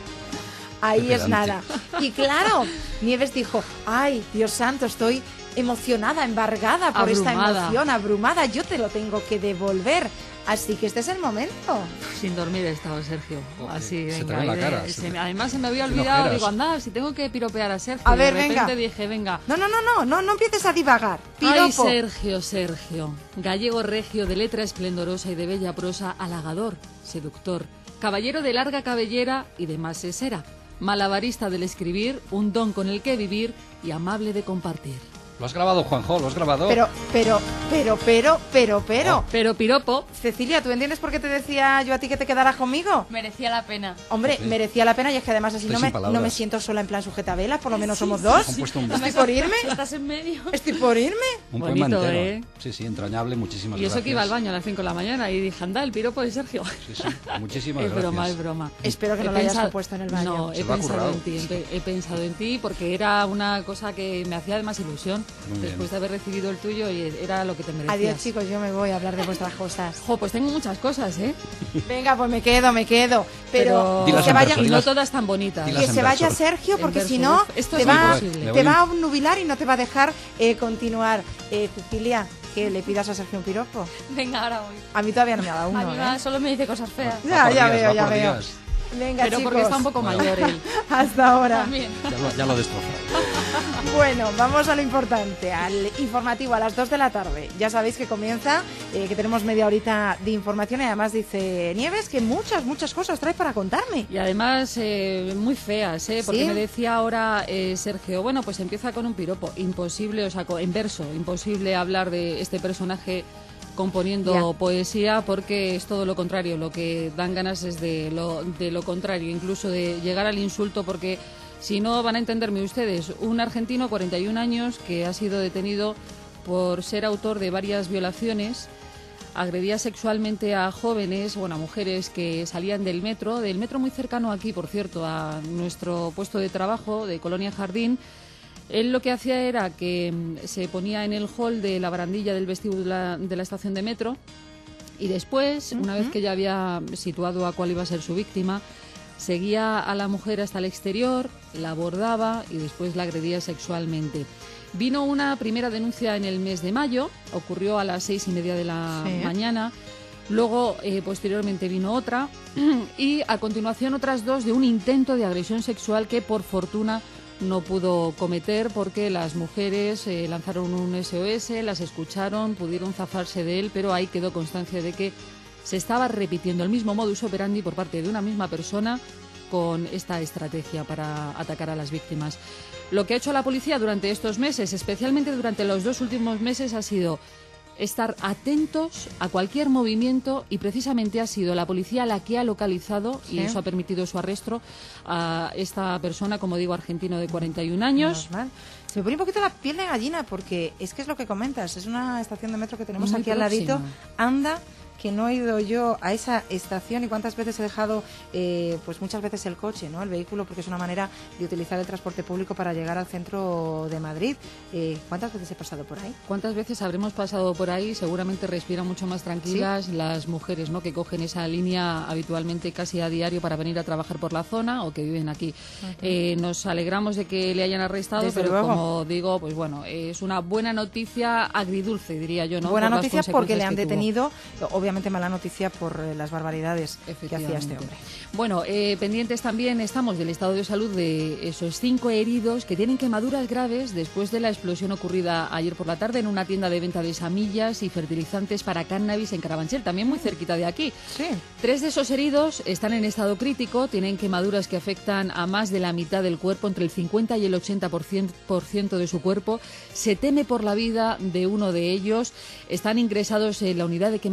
Ahí es nada. Y claro, Nieves dijo, ay, Dios santo, estoy emocionada, embargada por esta emoción, abrumada. Yo te lo tengo que devolver. Así que este es el momento. Sin dormir he estado, Sergio. Okay. Así, se venga. Te ve la cara, de, se se, te... Además se me había olvidado, digo, anda, si tengo que piropear a Sergio. A ver, de repente venga. dije, venga. No, no, no, no, no, no empieces a divagar. Piropo. Ay, Sergio, Sergio. Gallego regio, de letra esplendorosa y de bella prosa, halagador, seductor, caballero de larga cabellera y de más sesera, malabarista del escribir, un don con el que vivir y amable de compartir. Lo has grabado, Juanjo, lo has grabado. Pero, pero, pero, pero, pero, pero. Oh. Pero piropo. Cecilia, ¿tú entiendes por qué te decía yo a ti que te quedaras conmigo? Merecía la pena. Hombre, Sí. merecía la pena y es que además así Estoy no me, sin palabras. no me siento sola en plan sujetavelas, por lo menos Sí, somos sí, dos. Han puesto un, ¿Estoy por irme? Estás en medio. ¿Estoy por irme? un Bonito, poema entero. ¿eh? Sí, sí, entrañable, muchísimas Y eso gracias. que iba al baño a las cinco de la mañana y dije, anda, el piropo de Sergio. Sí, sí, muchísimas Es gracias. broma, es broma. Espero que He no lo hayas pensado- puesto en el baño. No, Se he lo ha pensado currado. en ti, he, he pensado en ti porque era una cosa que me hacía más ilusión Muy bien. después de haber recibido el tuyo y era lo que te merecías. Adiós, chicos, yo me voy a hablar de vuestras cosas. Jo, pues tengo muchas cosas, ¿eh? Venga, pues me quedo, me quedo. Pero, Pero Dilas que, en vaya, verso, y no dilas- todas tan bonitas. dilas que en se vaya verso. Sergio, En porque verso. si no, Esto te es va, imposible. te va a nubilar y no te va a dejar eh, continuar. Eh, Cecilia, que le pidas a Sergio un piropo. Venga, ahora voy. A mí todavía no me ha dado A uno, mí ¿eh? va, solo me dice cosas feas. Ya, Va por ya días, veo, va ya por veo. días. Venga, Pero chicos. porque está un poco Bueno. mayor él. Hasta ahora. También. Ya lo, ya lo destroza. Bueno, vamos a lo importante, al informativo a las dos de la tarde. Ya sabéis que comienza, eh, que tenemos media horita de información y además dice Nieves que muchas, muchas cosas traes para contarme. Y además eh, muy feas, ¿eh? Porque ¿Sí? me decía ahora eh, Sergio, bueno, pues empieza con un piropo. Imposible, o sea, co- en verso, imposible hablar de este personaje componiendo Ya. poesía porque es todo lo contrario. Lo que dan ganas es de lo, de lo contrario, incluso de llegar al insulto porque... Si no, van a entenderme ustedes, un argentino, cuarenta y un años, que ha sido detenido por ser autor de varias violaciones, agredía sexualmente a jóvenes, bueno, a mujeres que salían del metro, del metro muy cercano aquí, por cierto, a nuestro puesto de trabajo de Colonia Jardín. Él lo que hacía era que mm, se ponía en el hall de la barandilla del vestíbulo de la, de la estación de metro y después, una vez que ya había situado a cuál iba a ser su víctima, seguía a la mujer hasta el exterior, la abordaba y después la agredía sexualmente. Vino una primera denuncia en el mes de mayo, ocurrió a las seis y media de la Sí. mañana. Luego, eh, posteriormente, vino otra y a continuación otras dos de un intento de agresión sexual que, por fortuna, no pudo cometer porque las mujeres eh, lanzaron un S O S, las escucharon, pudieron zafarse de él, pero ahí quedó constancia de que se estaba repitiendo el mismo modus operandi por parte de una misma persona con esta estrategia para atacar a las víctimas. Lo que ha hecho la policía durante estos meses, especialmente durante los dos últimos meses, ha sido estar atentos a cualquier movimiento y precisamente ha sido la policía la que ha localizado, Sí. y eso ha permitido su arresto, a esta persona, como digo, argentino de cuarenta y un años. Menos mal. Se me pone un poquito la piel de gallina porque es que es lo que comentas, es una estación de metro que tenemos Muy aquí al ladito. próxima. Anda, que no he ido yo a esa estación y cuántas veces he dejado, eh, pues muchas veces el coche, ¿no? El vehículo, porque es una manera de utilizar el transporte público para llegar al centro de Madrid. Eh, ¿Cuántas veces he pasado por ahí? ¿Cuántas veces habremos pasado por ahí? Seguramente respiran mucho más tranquilas las mujeres, ¿no?, que cogen esa línea habitualmente casi a diario para venir a trabajar por la zona o que viven aquí. Eh, nos alegramos de que le hayan arrestado, Desde pero luego. como digo, pues bueno, es una buena noticia agridulce, diría yo, ¿no? Buena Por las noticia porque le consecuencias han que tuvo. detenido, obviamente mala noticia por eh, las barbaridades que hacía este Efectivamente. hombre. Bueno, eh, pendientes también estamos del estado de salud de esos cinco heridos que tienen quemaduras graves después de la explosión ocurrida ayer por la tarde en una tienda de venta de semillas y fertilizantes para cannabis en Carabanchel, también muy cerquita de aquí. Sí. Tres de esos heridos están en estado crítico, tienen quemaduras que afectan a más de la mitad del cuerpo, entre el cincuenta y el ochenta por ciento de su cuerpo. Se teme por la vida de uno de ellos. Están ingresados en la unidad de quemados de la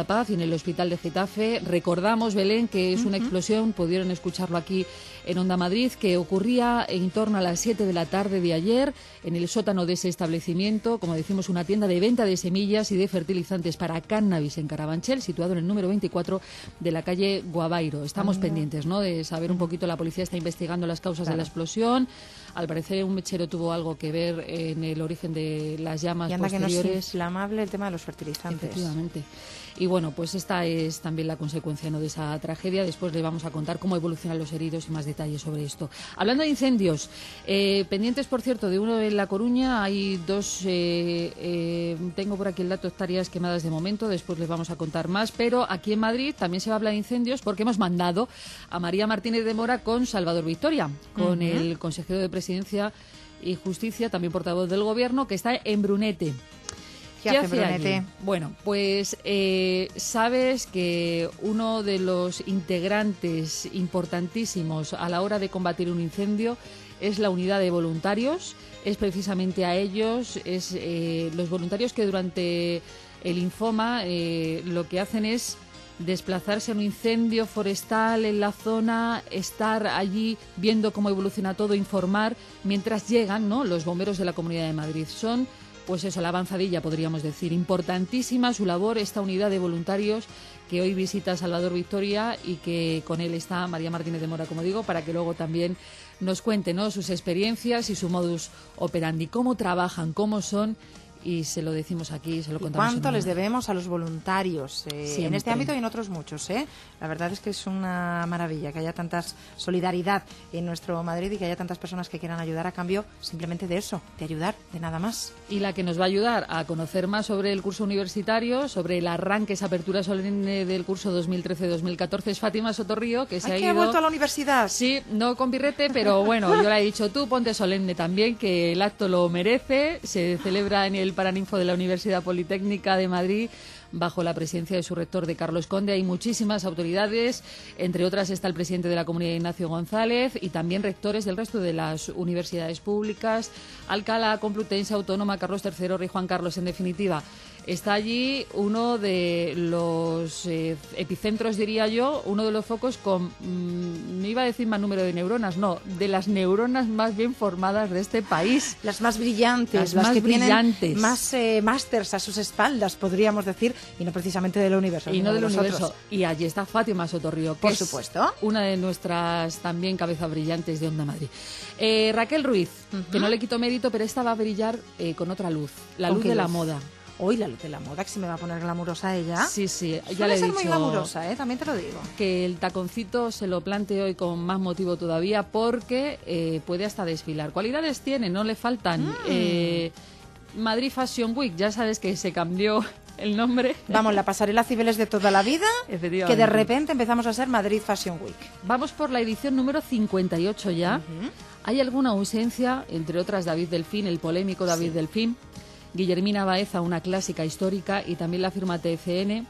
La Paz y en el hospital de Getafe. Recordamos, Belén, que es una uh-huh. explosión, pudieron escucharlo aquí en Onda Madrid, que ocurría en torno a las siete de la tarde de ayer en el sótano de ese establecimiento, como decimos, una tienda de venta de semillas y de fertilizantes para cannabis en Carabanchel, situado en el número veinticuatro de la calle Guavairo. Estamos uh-huh. pendientes, ¿no?, de saber un poquito. La policía está investigando las causas claro. de la explosión. Al parecer un mechero tuvo algo que ver en el origen de las llamas y anda posteriores. Que no es inflamable el tema de los fertilizantes. Efectivamente. Y bueno, pues esta es también la consecuencia, ¿no?, de esa tragedia. Después le vamos a contar cómo evolucionan los heridos y más detalles sobre esto. Hablando de incendios, eh, pendientes, por cierto, de uno en La Coruña, hay dos, eh, eh, tengo por aquí el dato, hectáreas quemadas de momento, después les vamos a contar más, pero aquí en Madrid también se va a hablar de incendios porque hemos mandado a María Martínez de Mora con Salvador Victoria, con uh-huh. el consejero de Presidencia y Justicia, también portavoz del Gobierno, que está en Brunete. ¿Qué, ¿Qué hace Brunete? Allí? Bueno, pues eh, sabes que uno de los integrantes importantísimos a la hora de combatir un incendio es la unidad de voluntarios. Es precisamente a ellos, es eh, los voluntarios que durante el Infoma eh, lo que hacen es desplazarse a un incendio forestal en la zona, estar allí viendo cómo evoluciona todo, informar, mientras llegan, ¿no?, los bomberos de la Comunidad de Madrid. Son, pues eso, la avanzadilla, podríamos decir. Importantísima su labor, esta unidad de voluntarios que hoy visita Salvador Victoria y que con él está María Martínez de Mora, como digo, para que luego también nos cuente, ¿no?, sus experiencias y su modus operandi, cómo trabajan, cómo son. Y se lo decimos aquí, se lo contamos. ¿Cuánto les debemos a los voluntarios eh, en este ámbito y en otros muchos? ¿eh? La verdad es que es una maravilla que haya tanta solidaridad en nuestro Madrid y que haya tantas personas que quieran ayudar a cambio simplemente de eso, de ayudar, de nada más. Y la que nos va a ayudar a conocer más sobre el curso universitario, sobre el arranque, esa apertura solemne del curso dos mil trece dos mil catorce, es Fátima Sotorrío, que se Ay, ha que ido... ha vuelto a la universidad. Sí, no con birrete, pero bueno, yo le he dicho, tú ponte solemne también, que el acto lo merece. Se celebra en el Paraninfo de la Universidad Politécnica de Madrid, bajo la presidencia de su rector, de Carlos Conde. Hay muchísimas autoridades, entre otras está el presidente de la Comunidad, Ignacio González, y también rectores del resto de las universidades públicas, Alcalá, Complutense, Autónoma, Carlos tercero, Rey Juan Carlos, en definitiva. Está allí uno de los eh, epicentros, diría yo, uno de los focos con, mmm, no iba a decir más número de neuronas, no, de las neuronas más bien formadas de este país. Las más brillantes, las, las más que brillantes. tienen más eh, másters a sus espaldas, podríamos decir, y no precisamente del universo. Y no del nosotros. universo. Y allí está Fátima Sotorrío, que por es supuesto, una de nuestras también cabezas brillantes de Onda Madrid. Eh, Raquel Ruiz, uh-huh. que no le quito mérito, pero esta va a brillar eh, con otra luz, la luz de luz? la moda. Hoy la luz de la moda, que se me va a poner glamurosa ella. Sí, sí, ya Suele le he ser dicho muy glamurosa, ¿eh? También te lo digo. Que el taconcito se lo plante hoy con más motivo todavía, porque eh, puede hasta desfilar. Cualidades tiene, no le faltan. Mm. Eh, Madrid Fashion Week, ya sabes que se cambió el nombre. Vamos, la pasarela Cibeles de toda la vida, que de repente empezamos a ser Madrid Fashion Week. Vamos por la edición número cincuenta y ocho ya. Uh-huh. Hay alguna ausencia, entre otras David Delfín, el polémico David sí. Delfín, Guillermina Baeza, una clásica histórica, y también la firma T F N,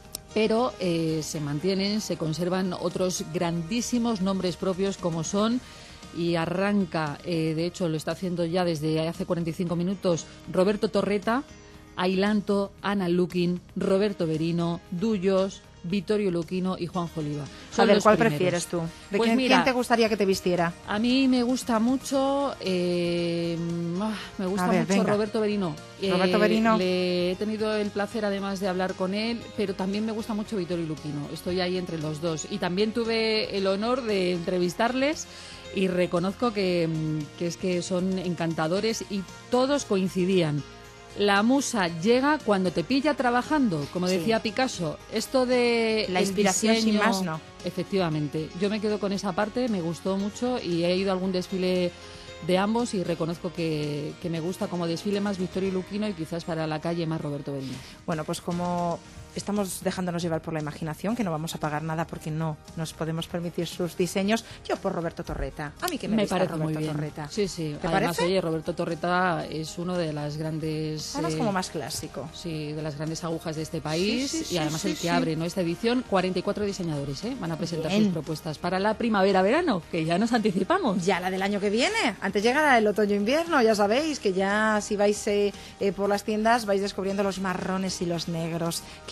pero eh, se mantienen, se conservan otros grandísimos nombres propios como son, y arranca, eh, de hecho lo está haciendo ya desde hace cuarenta y cinco minutos, Roberto Torreta, Ailanto, Ana Lukin, Roberto Berino, Dullos, Vittorio Luquino y Juanjo Oliva. Son a ver, ¿cuál primeros. prefieres tú? ¿De pues quién, mira, quién te gustaría que te vistiera? A mí me gusta mucho, eh, me gusta ver, mucho venga. Roberto Berino. Roberto eh, Berino. Le he tenido el placer además de hablar con él, pero también me gusta mucho Vittorio Luquino. Estoy ahí entre los dos. Y también tuve el honor de entrevistarles y reconozco que, que es que son encantadores y todos coincidían. La musa llega cuando te pilla trabajando, como decía sí. Picasso. Esto de la inspiración diseño, sin más, no. Efectivamente. Yo me quedo con esa parte, me gustó mucho y he ido a algún desfile de ambos y reconozco que, que me gusta como desfile más Vittorio Luquino y quizás para la calle más Roberto Berino. Bueno, pues como estamos dejándonos llevar por la imaginación, que no vamos a pagar nada porque no nos podemos permitir sus diseños, yo por Roberto Torreta. A mí que me, me gusta parece Roberto muy bien. Torreta. Sí, sí. ¿Te Además, parece? oye, Roberto Torreta es uno de las grandes... Además, eh, como más clásico. Sí, de las grandes agujas de este país sí, sí, sí, y además sí, el que sí. abre, ¿no?, esta edición. cuarenta y cuatro diseñadores, ¿eh? Van a presentar bien. sus propuestas para la primavera-verano, que ya nos anticipamos. Ya la del año que viene. Antes llegará el otoño-invierno, ya sabéis que ya si vais eh, eh, por las tiendas vais descubriendo los marrones y los negros. Qué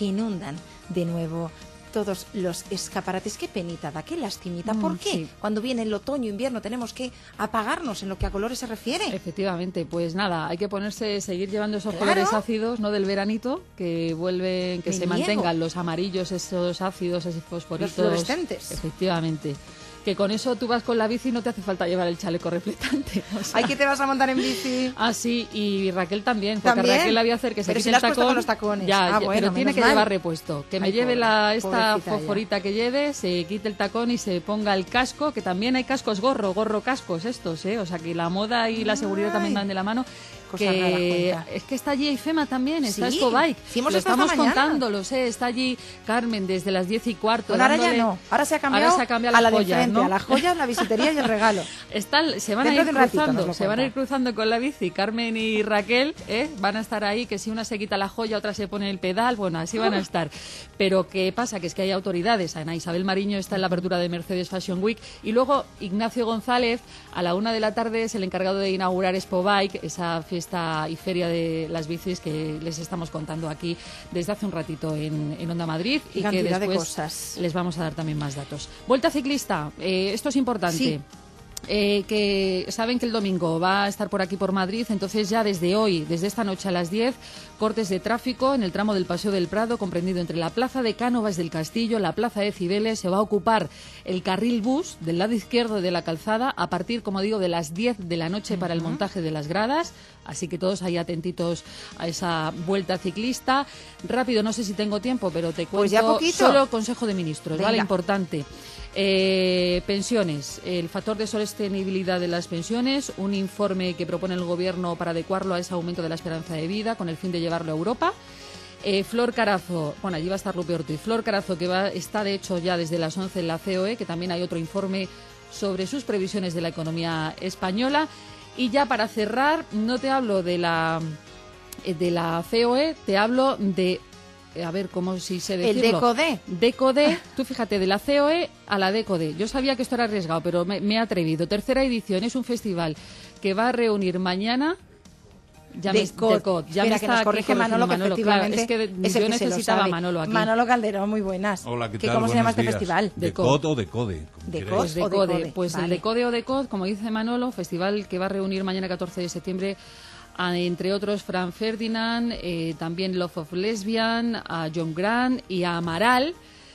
inundan de nuevo todos los escaparates. Qué penita da, qué lastimita. ¿Por qué? Sí. Cuando viene el otoño, invierno, tenemos que apagarnos en lo que a colores se refiere. Efectivamente, pues nada, hay que ponerse, seguir llevando esos claro. colores ácidos, no del veranito, que vuelven, que Me se niego. mantengan los amarillos, esos ácidos, esos fosforitos. Los fluorescentes. Efectivamente. Que con eso tú vas con la bici y no te hace falta llevar el chaleco reflectante. O sea. ¿Ay, que te vas a montar en bici? Ah, sí, y Raquel también, porque ¿También? Raquel la voy a hacer que se pero quite si el tacón. Con los tacones. Ya, ah, bueno, pero tiene que mal. llevar repuesto. Que me Ay, lleve pobre, la esta fosforita ya. que lleve, se quite el tacón y se ponga el casco, que también hay cascos gorro, gorro cascos estos, ¿eh? O sea, que la moda y la seguridad Ay. también van de la mano. Que es que está allí IFEMA también, está sí, Expobike. Sí, lo estamos contando, lo sé, está allí Carmen desde las diez y cuarto. Bueno, ahora ya no, ahora se ha cambiado, ahora se ha cambiado a la, la joya, de frente, ¿no? a la joya, la bisutería y el regalo. Están, se van Dentro a ir cruzando, ratito, se van a ir cruzando con la bici. Carmen y Raquel ¿eh? van a estar ahí, que si una se quita la joya, otra se pone el pedal, bueno, así van a estar. Pero ¿qué pasa? Que es que hay autoridades. Ana Isabel Mariño está en la apertura de Mercedes Fashion Week y luego Ignacio González a la una de la tarde es el encargado de inaugurar Expobike, esa fiesta y feria de las bicis que les estamos contando aquí desde hace un ratito en, en Onda Madrid y, y que después de cosas. les vamos a dar también más datos. Vuelta ciclista, eh, esto es importante. Sí. Eh, que saben que el domingo va a estar por aquí por Madrid, entonces ya desde hoy, desde esta noche a las diez, cortes de tráfico en el tramo del Paseo del Prado, comprendido entre la Plaza de Cánovas del Castillo, la Plaza de Cibeles. Se va a ocupar el carril bus del lado izquierdo de la calzada a partir, como digo, de las diez de la noche para el montaje de las gradas, así que todos ahí atentitos a esa vuelta ciclista. Rápido, no sé si tengo tiempo, pero te cuento pues ya poquito. Solo Consejo de Ministros, Venga. ¿vale? Importante. Eh, pensiones, el factor de sostenibilidad de las pensiones, un informe que propone el Gobierno para adecuarlo a ese aumento de la esperanza de vida con el fin de llevarlo a Europa. Eh, Flor Carazo, bueno, allí va a estar Lupe Ortiz. Flor Carazo, que va, está de hecho ya desde las once en la C O E, que también hay otro informe sobre sus previsiones de la economía española. Y ya para cerrar, no te hablo de la, de la C O E, te hablo de... A ver, ¿cómo si se decirlo? El DECODE. DECODE, tú fíjate, de la C O E a la DECODE. Yo sabía que esto era arriesgado, pero me, me he atrevido. Tercera edición, es un festival que va a reunir mañana... Ya me, DECODE. Ya me que nos corrige Manolo, que Manolo, efectivamente claro, es que es yo el que necesitaba a Manolo aquí. Manolo Calderón, muy buenas. Hola, ¿qué ¿Qué, tal? ¿Cómo Buenos se llama este días. festival? DECODE o DECODE. DECODE Pues o DECODE. DECODE. Pues vale. el DECODE o DECODE, como dice Manolo, festival que va a reunir mañana catorce de septiembre a, entre otros, Frank Ferdinand, eh, también Love of Lesbian, a John Grant y a Amaral,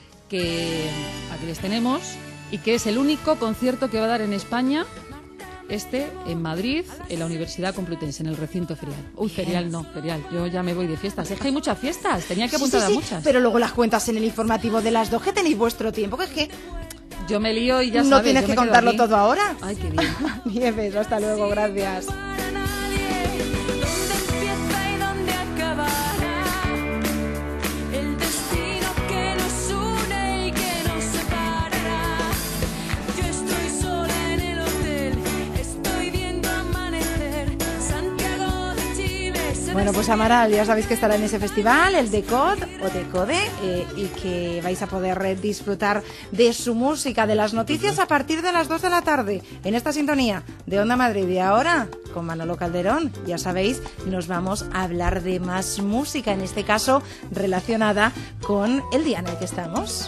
que aquí les tenemos, y que es el único concierto que va a dar en España, este, en Madrid, en la Universidad Complutense, en el recinto ferial. Uy, ferial no, ferial. Yo ya me voy de fiestas. Es que hay muchas fiestas, tenía que apuntar sí, sí, a sí, muchas. pero luego las cuentas en el informativo de las dos, que tenéis vuestro tiempo, que es que... Yo me lío y ya no sabes. tienes yo que me quedo contarlo aquí. todo ahora. Ay, qué bien. Nieves, hasta luego, gracias. Bueno, pues Amaral, ya sabéis que estará en ese festival, el DECODE o DECODE, eh, y que vais a poder disfrutar de su música, de las noticias a partir de las dos de la tarde, en esta sintonía de Onda Madrid. Y ahora, con Manolo Calderón, ya sabéis, nos vamos a hablar de más música, en este caso relacionada con el día en el que estamos.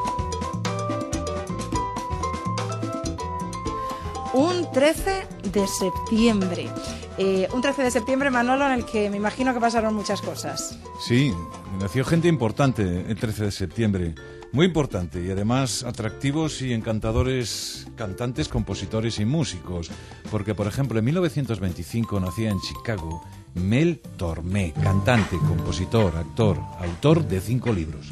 Un trece de septiembre. Eh, un trece de septiembre, Manolo, en el que me imagino que pasaron muchas cosas. Sí, nació gente importante el trece de septiembre, muy importante, y además atractivos y encantadores cantantes, compositores y músicos, porque, por ejemplo, en mil novecientos veinticinco nacía en Chicago Mel Tormé, cantante, compositor, actor, autor de cinco libros.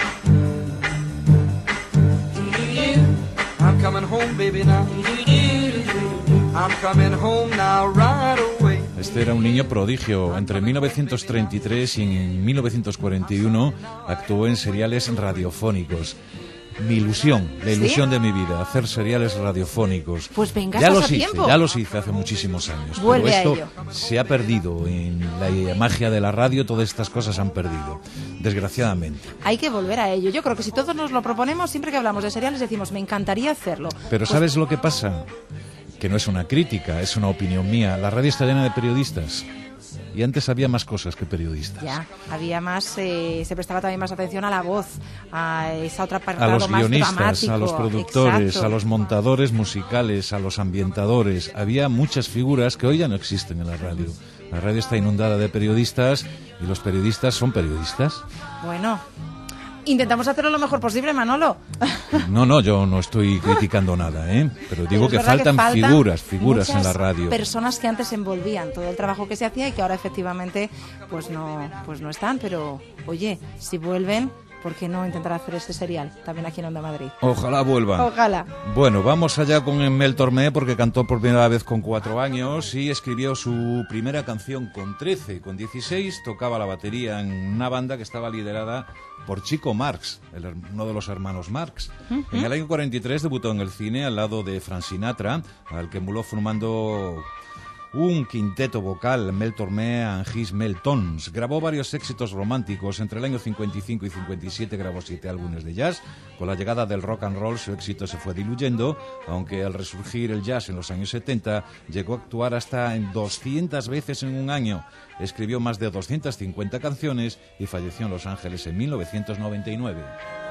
I'm coming home, baby, now. I'm coming home now, right away. Este era un niño prodigio. Entre mil novecientos treinta y tres y en mil novecientos cuarenta y uno actuó en seriales radiofónicos. Mi ilusión, la ilusión ¿Sí? de mi vida, hacer seriales radiofónicos. Pues venga, ya estás los a hice, tiempo. ya los hice hace muchísimos años. Vuelve pero a esto ello. se ha perdido en la magia de la radio, todas estas cosas han perdido, desgraciadamente. Hay que volver a ello. Yo creo que si todos nos lo proponemos, siempre que hablamos de seriales decimos, me encantaría hacerlo. Pero pues... ¿sabes lo que pasa? Que no es una crítica, es una opinión mía. La radio está llena de periodistas. y antes había más cosas que periodistas. Ya, había más, eh, se prestaba también más atención a la voz, a esa otra parte a los más guionistas, dramático. a los productores, Exacto. a los montadores musicales, a los ambientadores. Había muchas figuras que hoy ya no existen en la radio. La radio está inundada de periodistas y los periodistas son periodistas. Bueno, intentamos hacerlo lo mejor posible, Manolo. No, no, yo no estoy criticando nada, ¿eh? Pero digo Pero que es verdad faltan, que faltan figuras, figuras en la muchas radio. Personas que antes envolvían todo el trabajo que se hacía y que ahora efectivamente pues no, pues no están. Pero, oye, si vuelven, ¿por qué no intentar hacer este serial también aquí en Onda Madrid? Ojalá vuelvan. Ojalá. Bueno, vamos allá con Mel Tormé, porque cantó por primera vez con cuatro años y escribió su primera canción con trece. Con dieciséis tocaba la batería en una banda que estaba liderada por Chico Marx, el, uno de los hermanos Marx. Uh-huh. En el año cuarenta y tres debutó en el cine al lado de Frank Sinatra, al que emuló formando un quinteto vocal, Mel Tormé and His Meltons. Grabó varios éxitos románticos. Entre el año cincuenta y cinco y cincuenta y siete grabó siete álbumes de jazz. Con la llegada del rock and roll su éxito se fue diluyendo, aunque al resurgir el jazz en los años setenta llegó a actuar hasta en doscientas veces en un año. Escribió más de doscientas cincuenta canciones y falleció en Los Ángeles en mil novecientos noventa y nueve.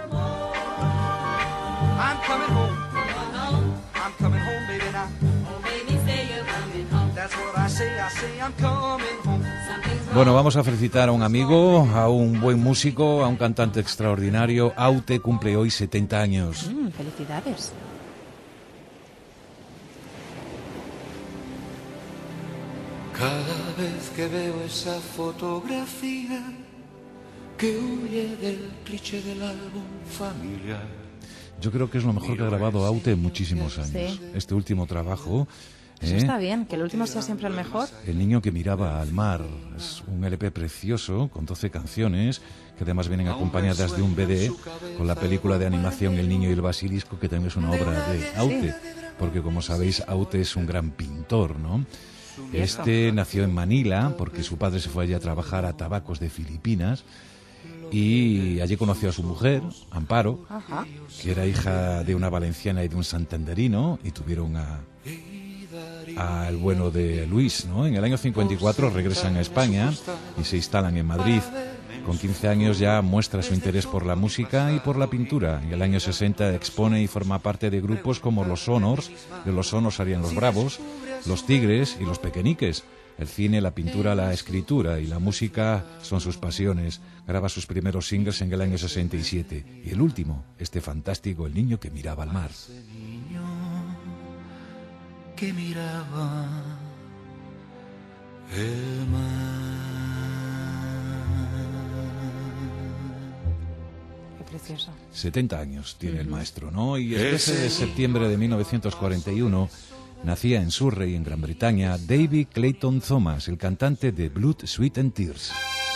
I'm coming home. I'm coming home, baby, now. Bueno, vamos a felicitar a un amigo, a un buen músico, a un cantante extraordinario. Aute cumple hoy setenta años. Mm, felicidades. Cada vez que veo esa fotografía que huye del cliché del álbum familiar. Yo creo que es lo mejor que ha grabado Aute en muchísimos años. Sí. Este último trabajo. Eso ¿Eh? está bien, que el último sea siempre el mejor. El niño que miraba al mar es un L P precioso con doce canciones que además vienen acompañadas de un B D con la película de animación El niño y el basilisco, que también es una obra de Aute, porque como sabéis Aute es un gran pintor, ¿no? Este nació en Manila porque su padre se fue allí a trabajar a tabacos de Filipinas y allí conoció a su mujer, Amparo, Ajá. que era hija de una valenciana y de un santanderino, y tuvieron a al bueno de Luis, ¿no? En el año cincuenta y cuatro regresan a España y se instalan en Madrid. Con quince años ya muestra su interés por la música y por la pintura. En el año sesenta expone y forma parte de grupos como Los Sonors, de Los Sonors harían Los Bravos, Los Tigres y Los Pequeñiques. El cine, la pintura, la escritura y la música son sus pasiones. Graba sus primeros singles en el año sesenta y siete. Y el último, este fantástico El niño que miraba al mar. Que miraba el mar. Qué precioso. setenta años tiene uh-huh. el maestro, ¿no? Y el trece de septiembre de mil novecientos cuarenta y uno nacía en Surrey, en Gran Bretaña, David Clayton Thomas, el cantante de Blood, Sweat and Tears.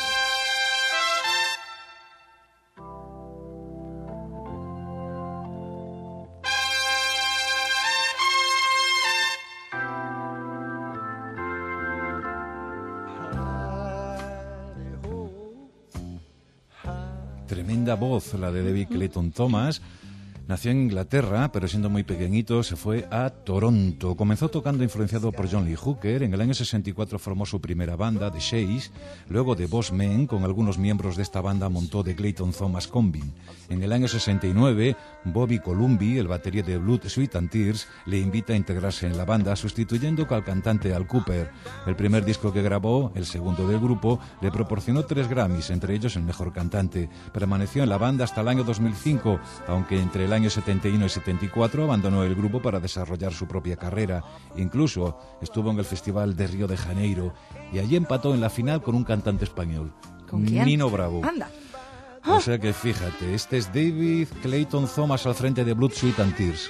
Tremenda voz la de David Clayton Thomas. Nació en Inglaterra, pero siendo muy pequeñito se fue a Toronto. Comenzó tocando influenciado por John Lee Hooker. En el año sesenta y cuatro formó su primera banda, The Shays. Luego The Boss Men, con algunos miembros de esta banda montó The Clayton Thomas Combine. En el año sesenta y nueve, Bobby Columbi, el batería de Blood, Sweat and Tears, le invita a integrarse en la banda, sustituyendo al cantante Al Cooper. El primer disco que grabó, el segundo del grupo, le proporcionó tres Grammys, entre ellos el mejor cantante. Permaneció en la banda hasta el año dos mil cinco, aunque entre el año setenta y uno y setenta y cuatro abandonó el grupo para desarrollar su propia carrera. Incluso estuvo en el Festival de Río de Janeiro y allí empató en la final con un cantante español, ¿Con quién? Nino Bravo. Anda. O sea que fíjate, este es David Clayton Thomas al frente de Blood, Sweat and Tears.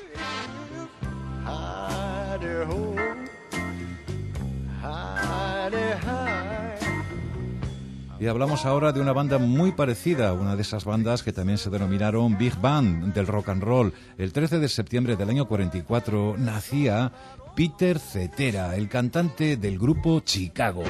Y hablamos ahora de una banda muy parecida, una de esas bandas que también se denominaron Big Band del rock and roll. El trece de septiembre del año cuarenta y cuatro nacía Peter Cetera, el cantante del grupo Chicago.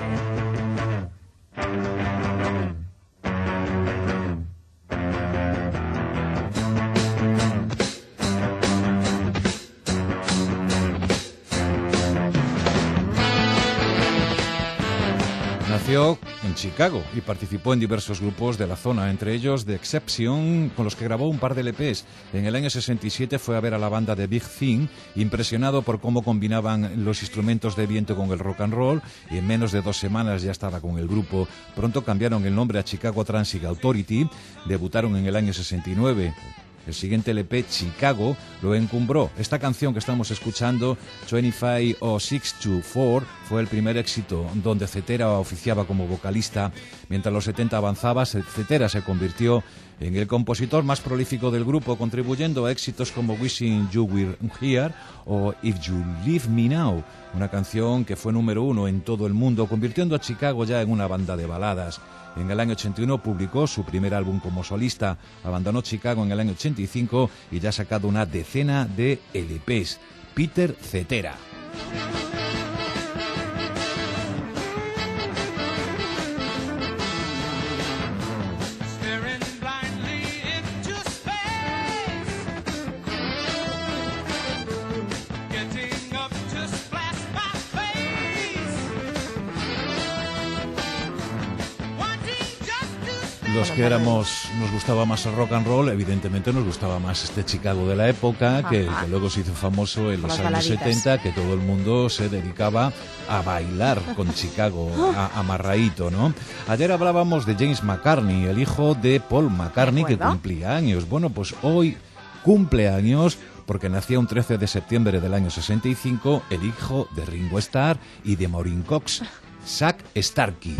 Nació Nació en Chicago y participó en diversos grupos de la zona, entre ellos The Exception, con los que grabó un par de L Pes. En el año sesenta y siete fue a ver a la banda de Big Thing, impresionado por cómo combinaban los instrumentos de viento con el rock and roll, y en menos de dos semanas ya estaba con el grupo. Pronto cambiaron el nombre a Chicago Transit Authority, debutaron en el año sesenta y nueve. El siguiente L P, Chicago, lo encumbró. Esta canción que estamos escuchando, veinticinco o seis to cuatro, fue el primer éxito donde Cetera oficiaba como vocalista. Mientras los setenta avanzaba, Cetera se convirtió en el compositor más prolífico del grupo, contribuyendo a éxitos como Wishing You Were Here o If You Leave Me Now, una canción que fue número uno en todo el mundo, convirtiendo a Chicago ya en una banda de baladas. En el año ochenta y uno publicó su primer álbum como solista, abandonó Chicago en el año ochenta y cinco y ya ha sacado una decena de L Pes. Peter Cetera. Los que éramos, nos gustaba más el rock and roll, evidentemente nos gustaba más este Chicago de la época, que, que luego se hizo famoso en los años setenta, que todo el mundo se dedicaba a bailar con Chicago, a, amarraíto, ¿no? Ayer hablábamos de James McCartney, el hijo de Paul McCartney, que cumplía años. Bueno, pues hoy cumple años, porque nacía un trece de septiembre del año sesenta y cinco, el hijo de Ringo Starr y de Maureen Cox, Zack Starkey.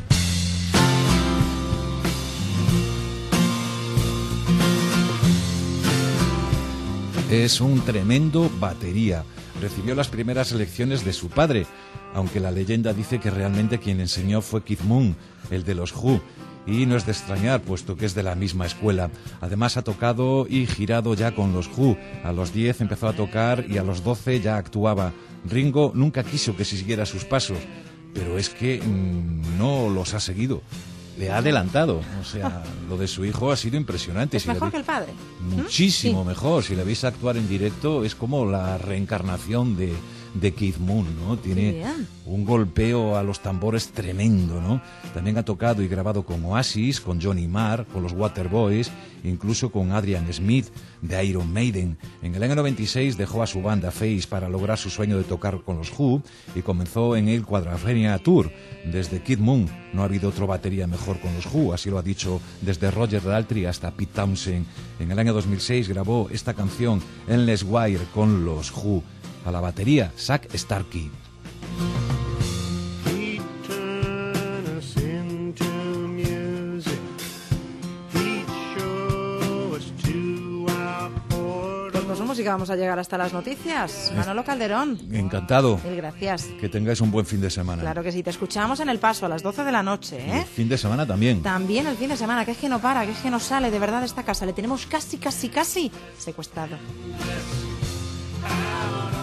Es un tremendo batería. Recibió las primeras lecciones de su padre, aunque la leyenda dice que realmente quien le enseñó fue Keith Moon, el de los Who. Y no es de extrañar, puesto que es de la misma escuela. Además ha tocado y girado ya con los Who. A los diez empezó a tocar y a los doce ya actuaba. Ringo nunca quiso que siguiera sus pasos, pero es que mmm, no los ha seguido. Le ha adelantado, o sea, lo de su hijo ha sido impresionante. ¿Es si mejor vi... que el padre? Muchísimo sí. mejor. Si le veis actuar en directo, es como la reencarnación de, de Keith Moon, ¿no? Tiene un golpeo a los tambores tremendo, ¿no? También ha tocado y grabado con Oasis, con Johnny Marr, con los Waterboys, incluso con Adrian Smith de Iron Maiden. En el año noventa y seis dejó a su banda Face para lograr su sueño de tocar con los Who y comenzó en el Quadrophenia Tour. Desde Keith Moon no ha habido otro batería mejor con los Who, así lo ha dicho desde Roger Daltrey hasta Pete Townshend. En el año dos mil seis grabó esta canción Endless Wire con los Who. A la batería, Zack Starkey. Música, vamos a llegar hasta las noticias. Manolo Calderón. Encantado. Mil gracias. Que tengáis un buen fin de semana. Claro que sí, te escuchamos en El Paso a las doce de la noche, ¿eh? El fin de semana también. También el fin de semana, que es que no para, que es que no sale de verdad de esta casa. Le tenemos casi, casi, casi secuestrado.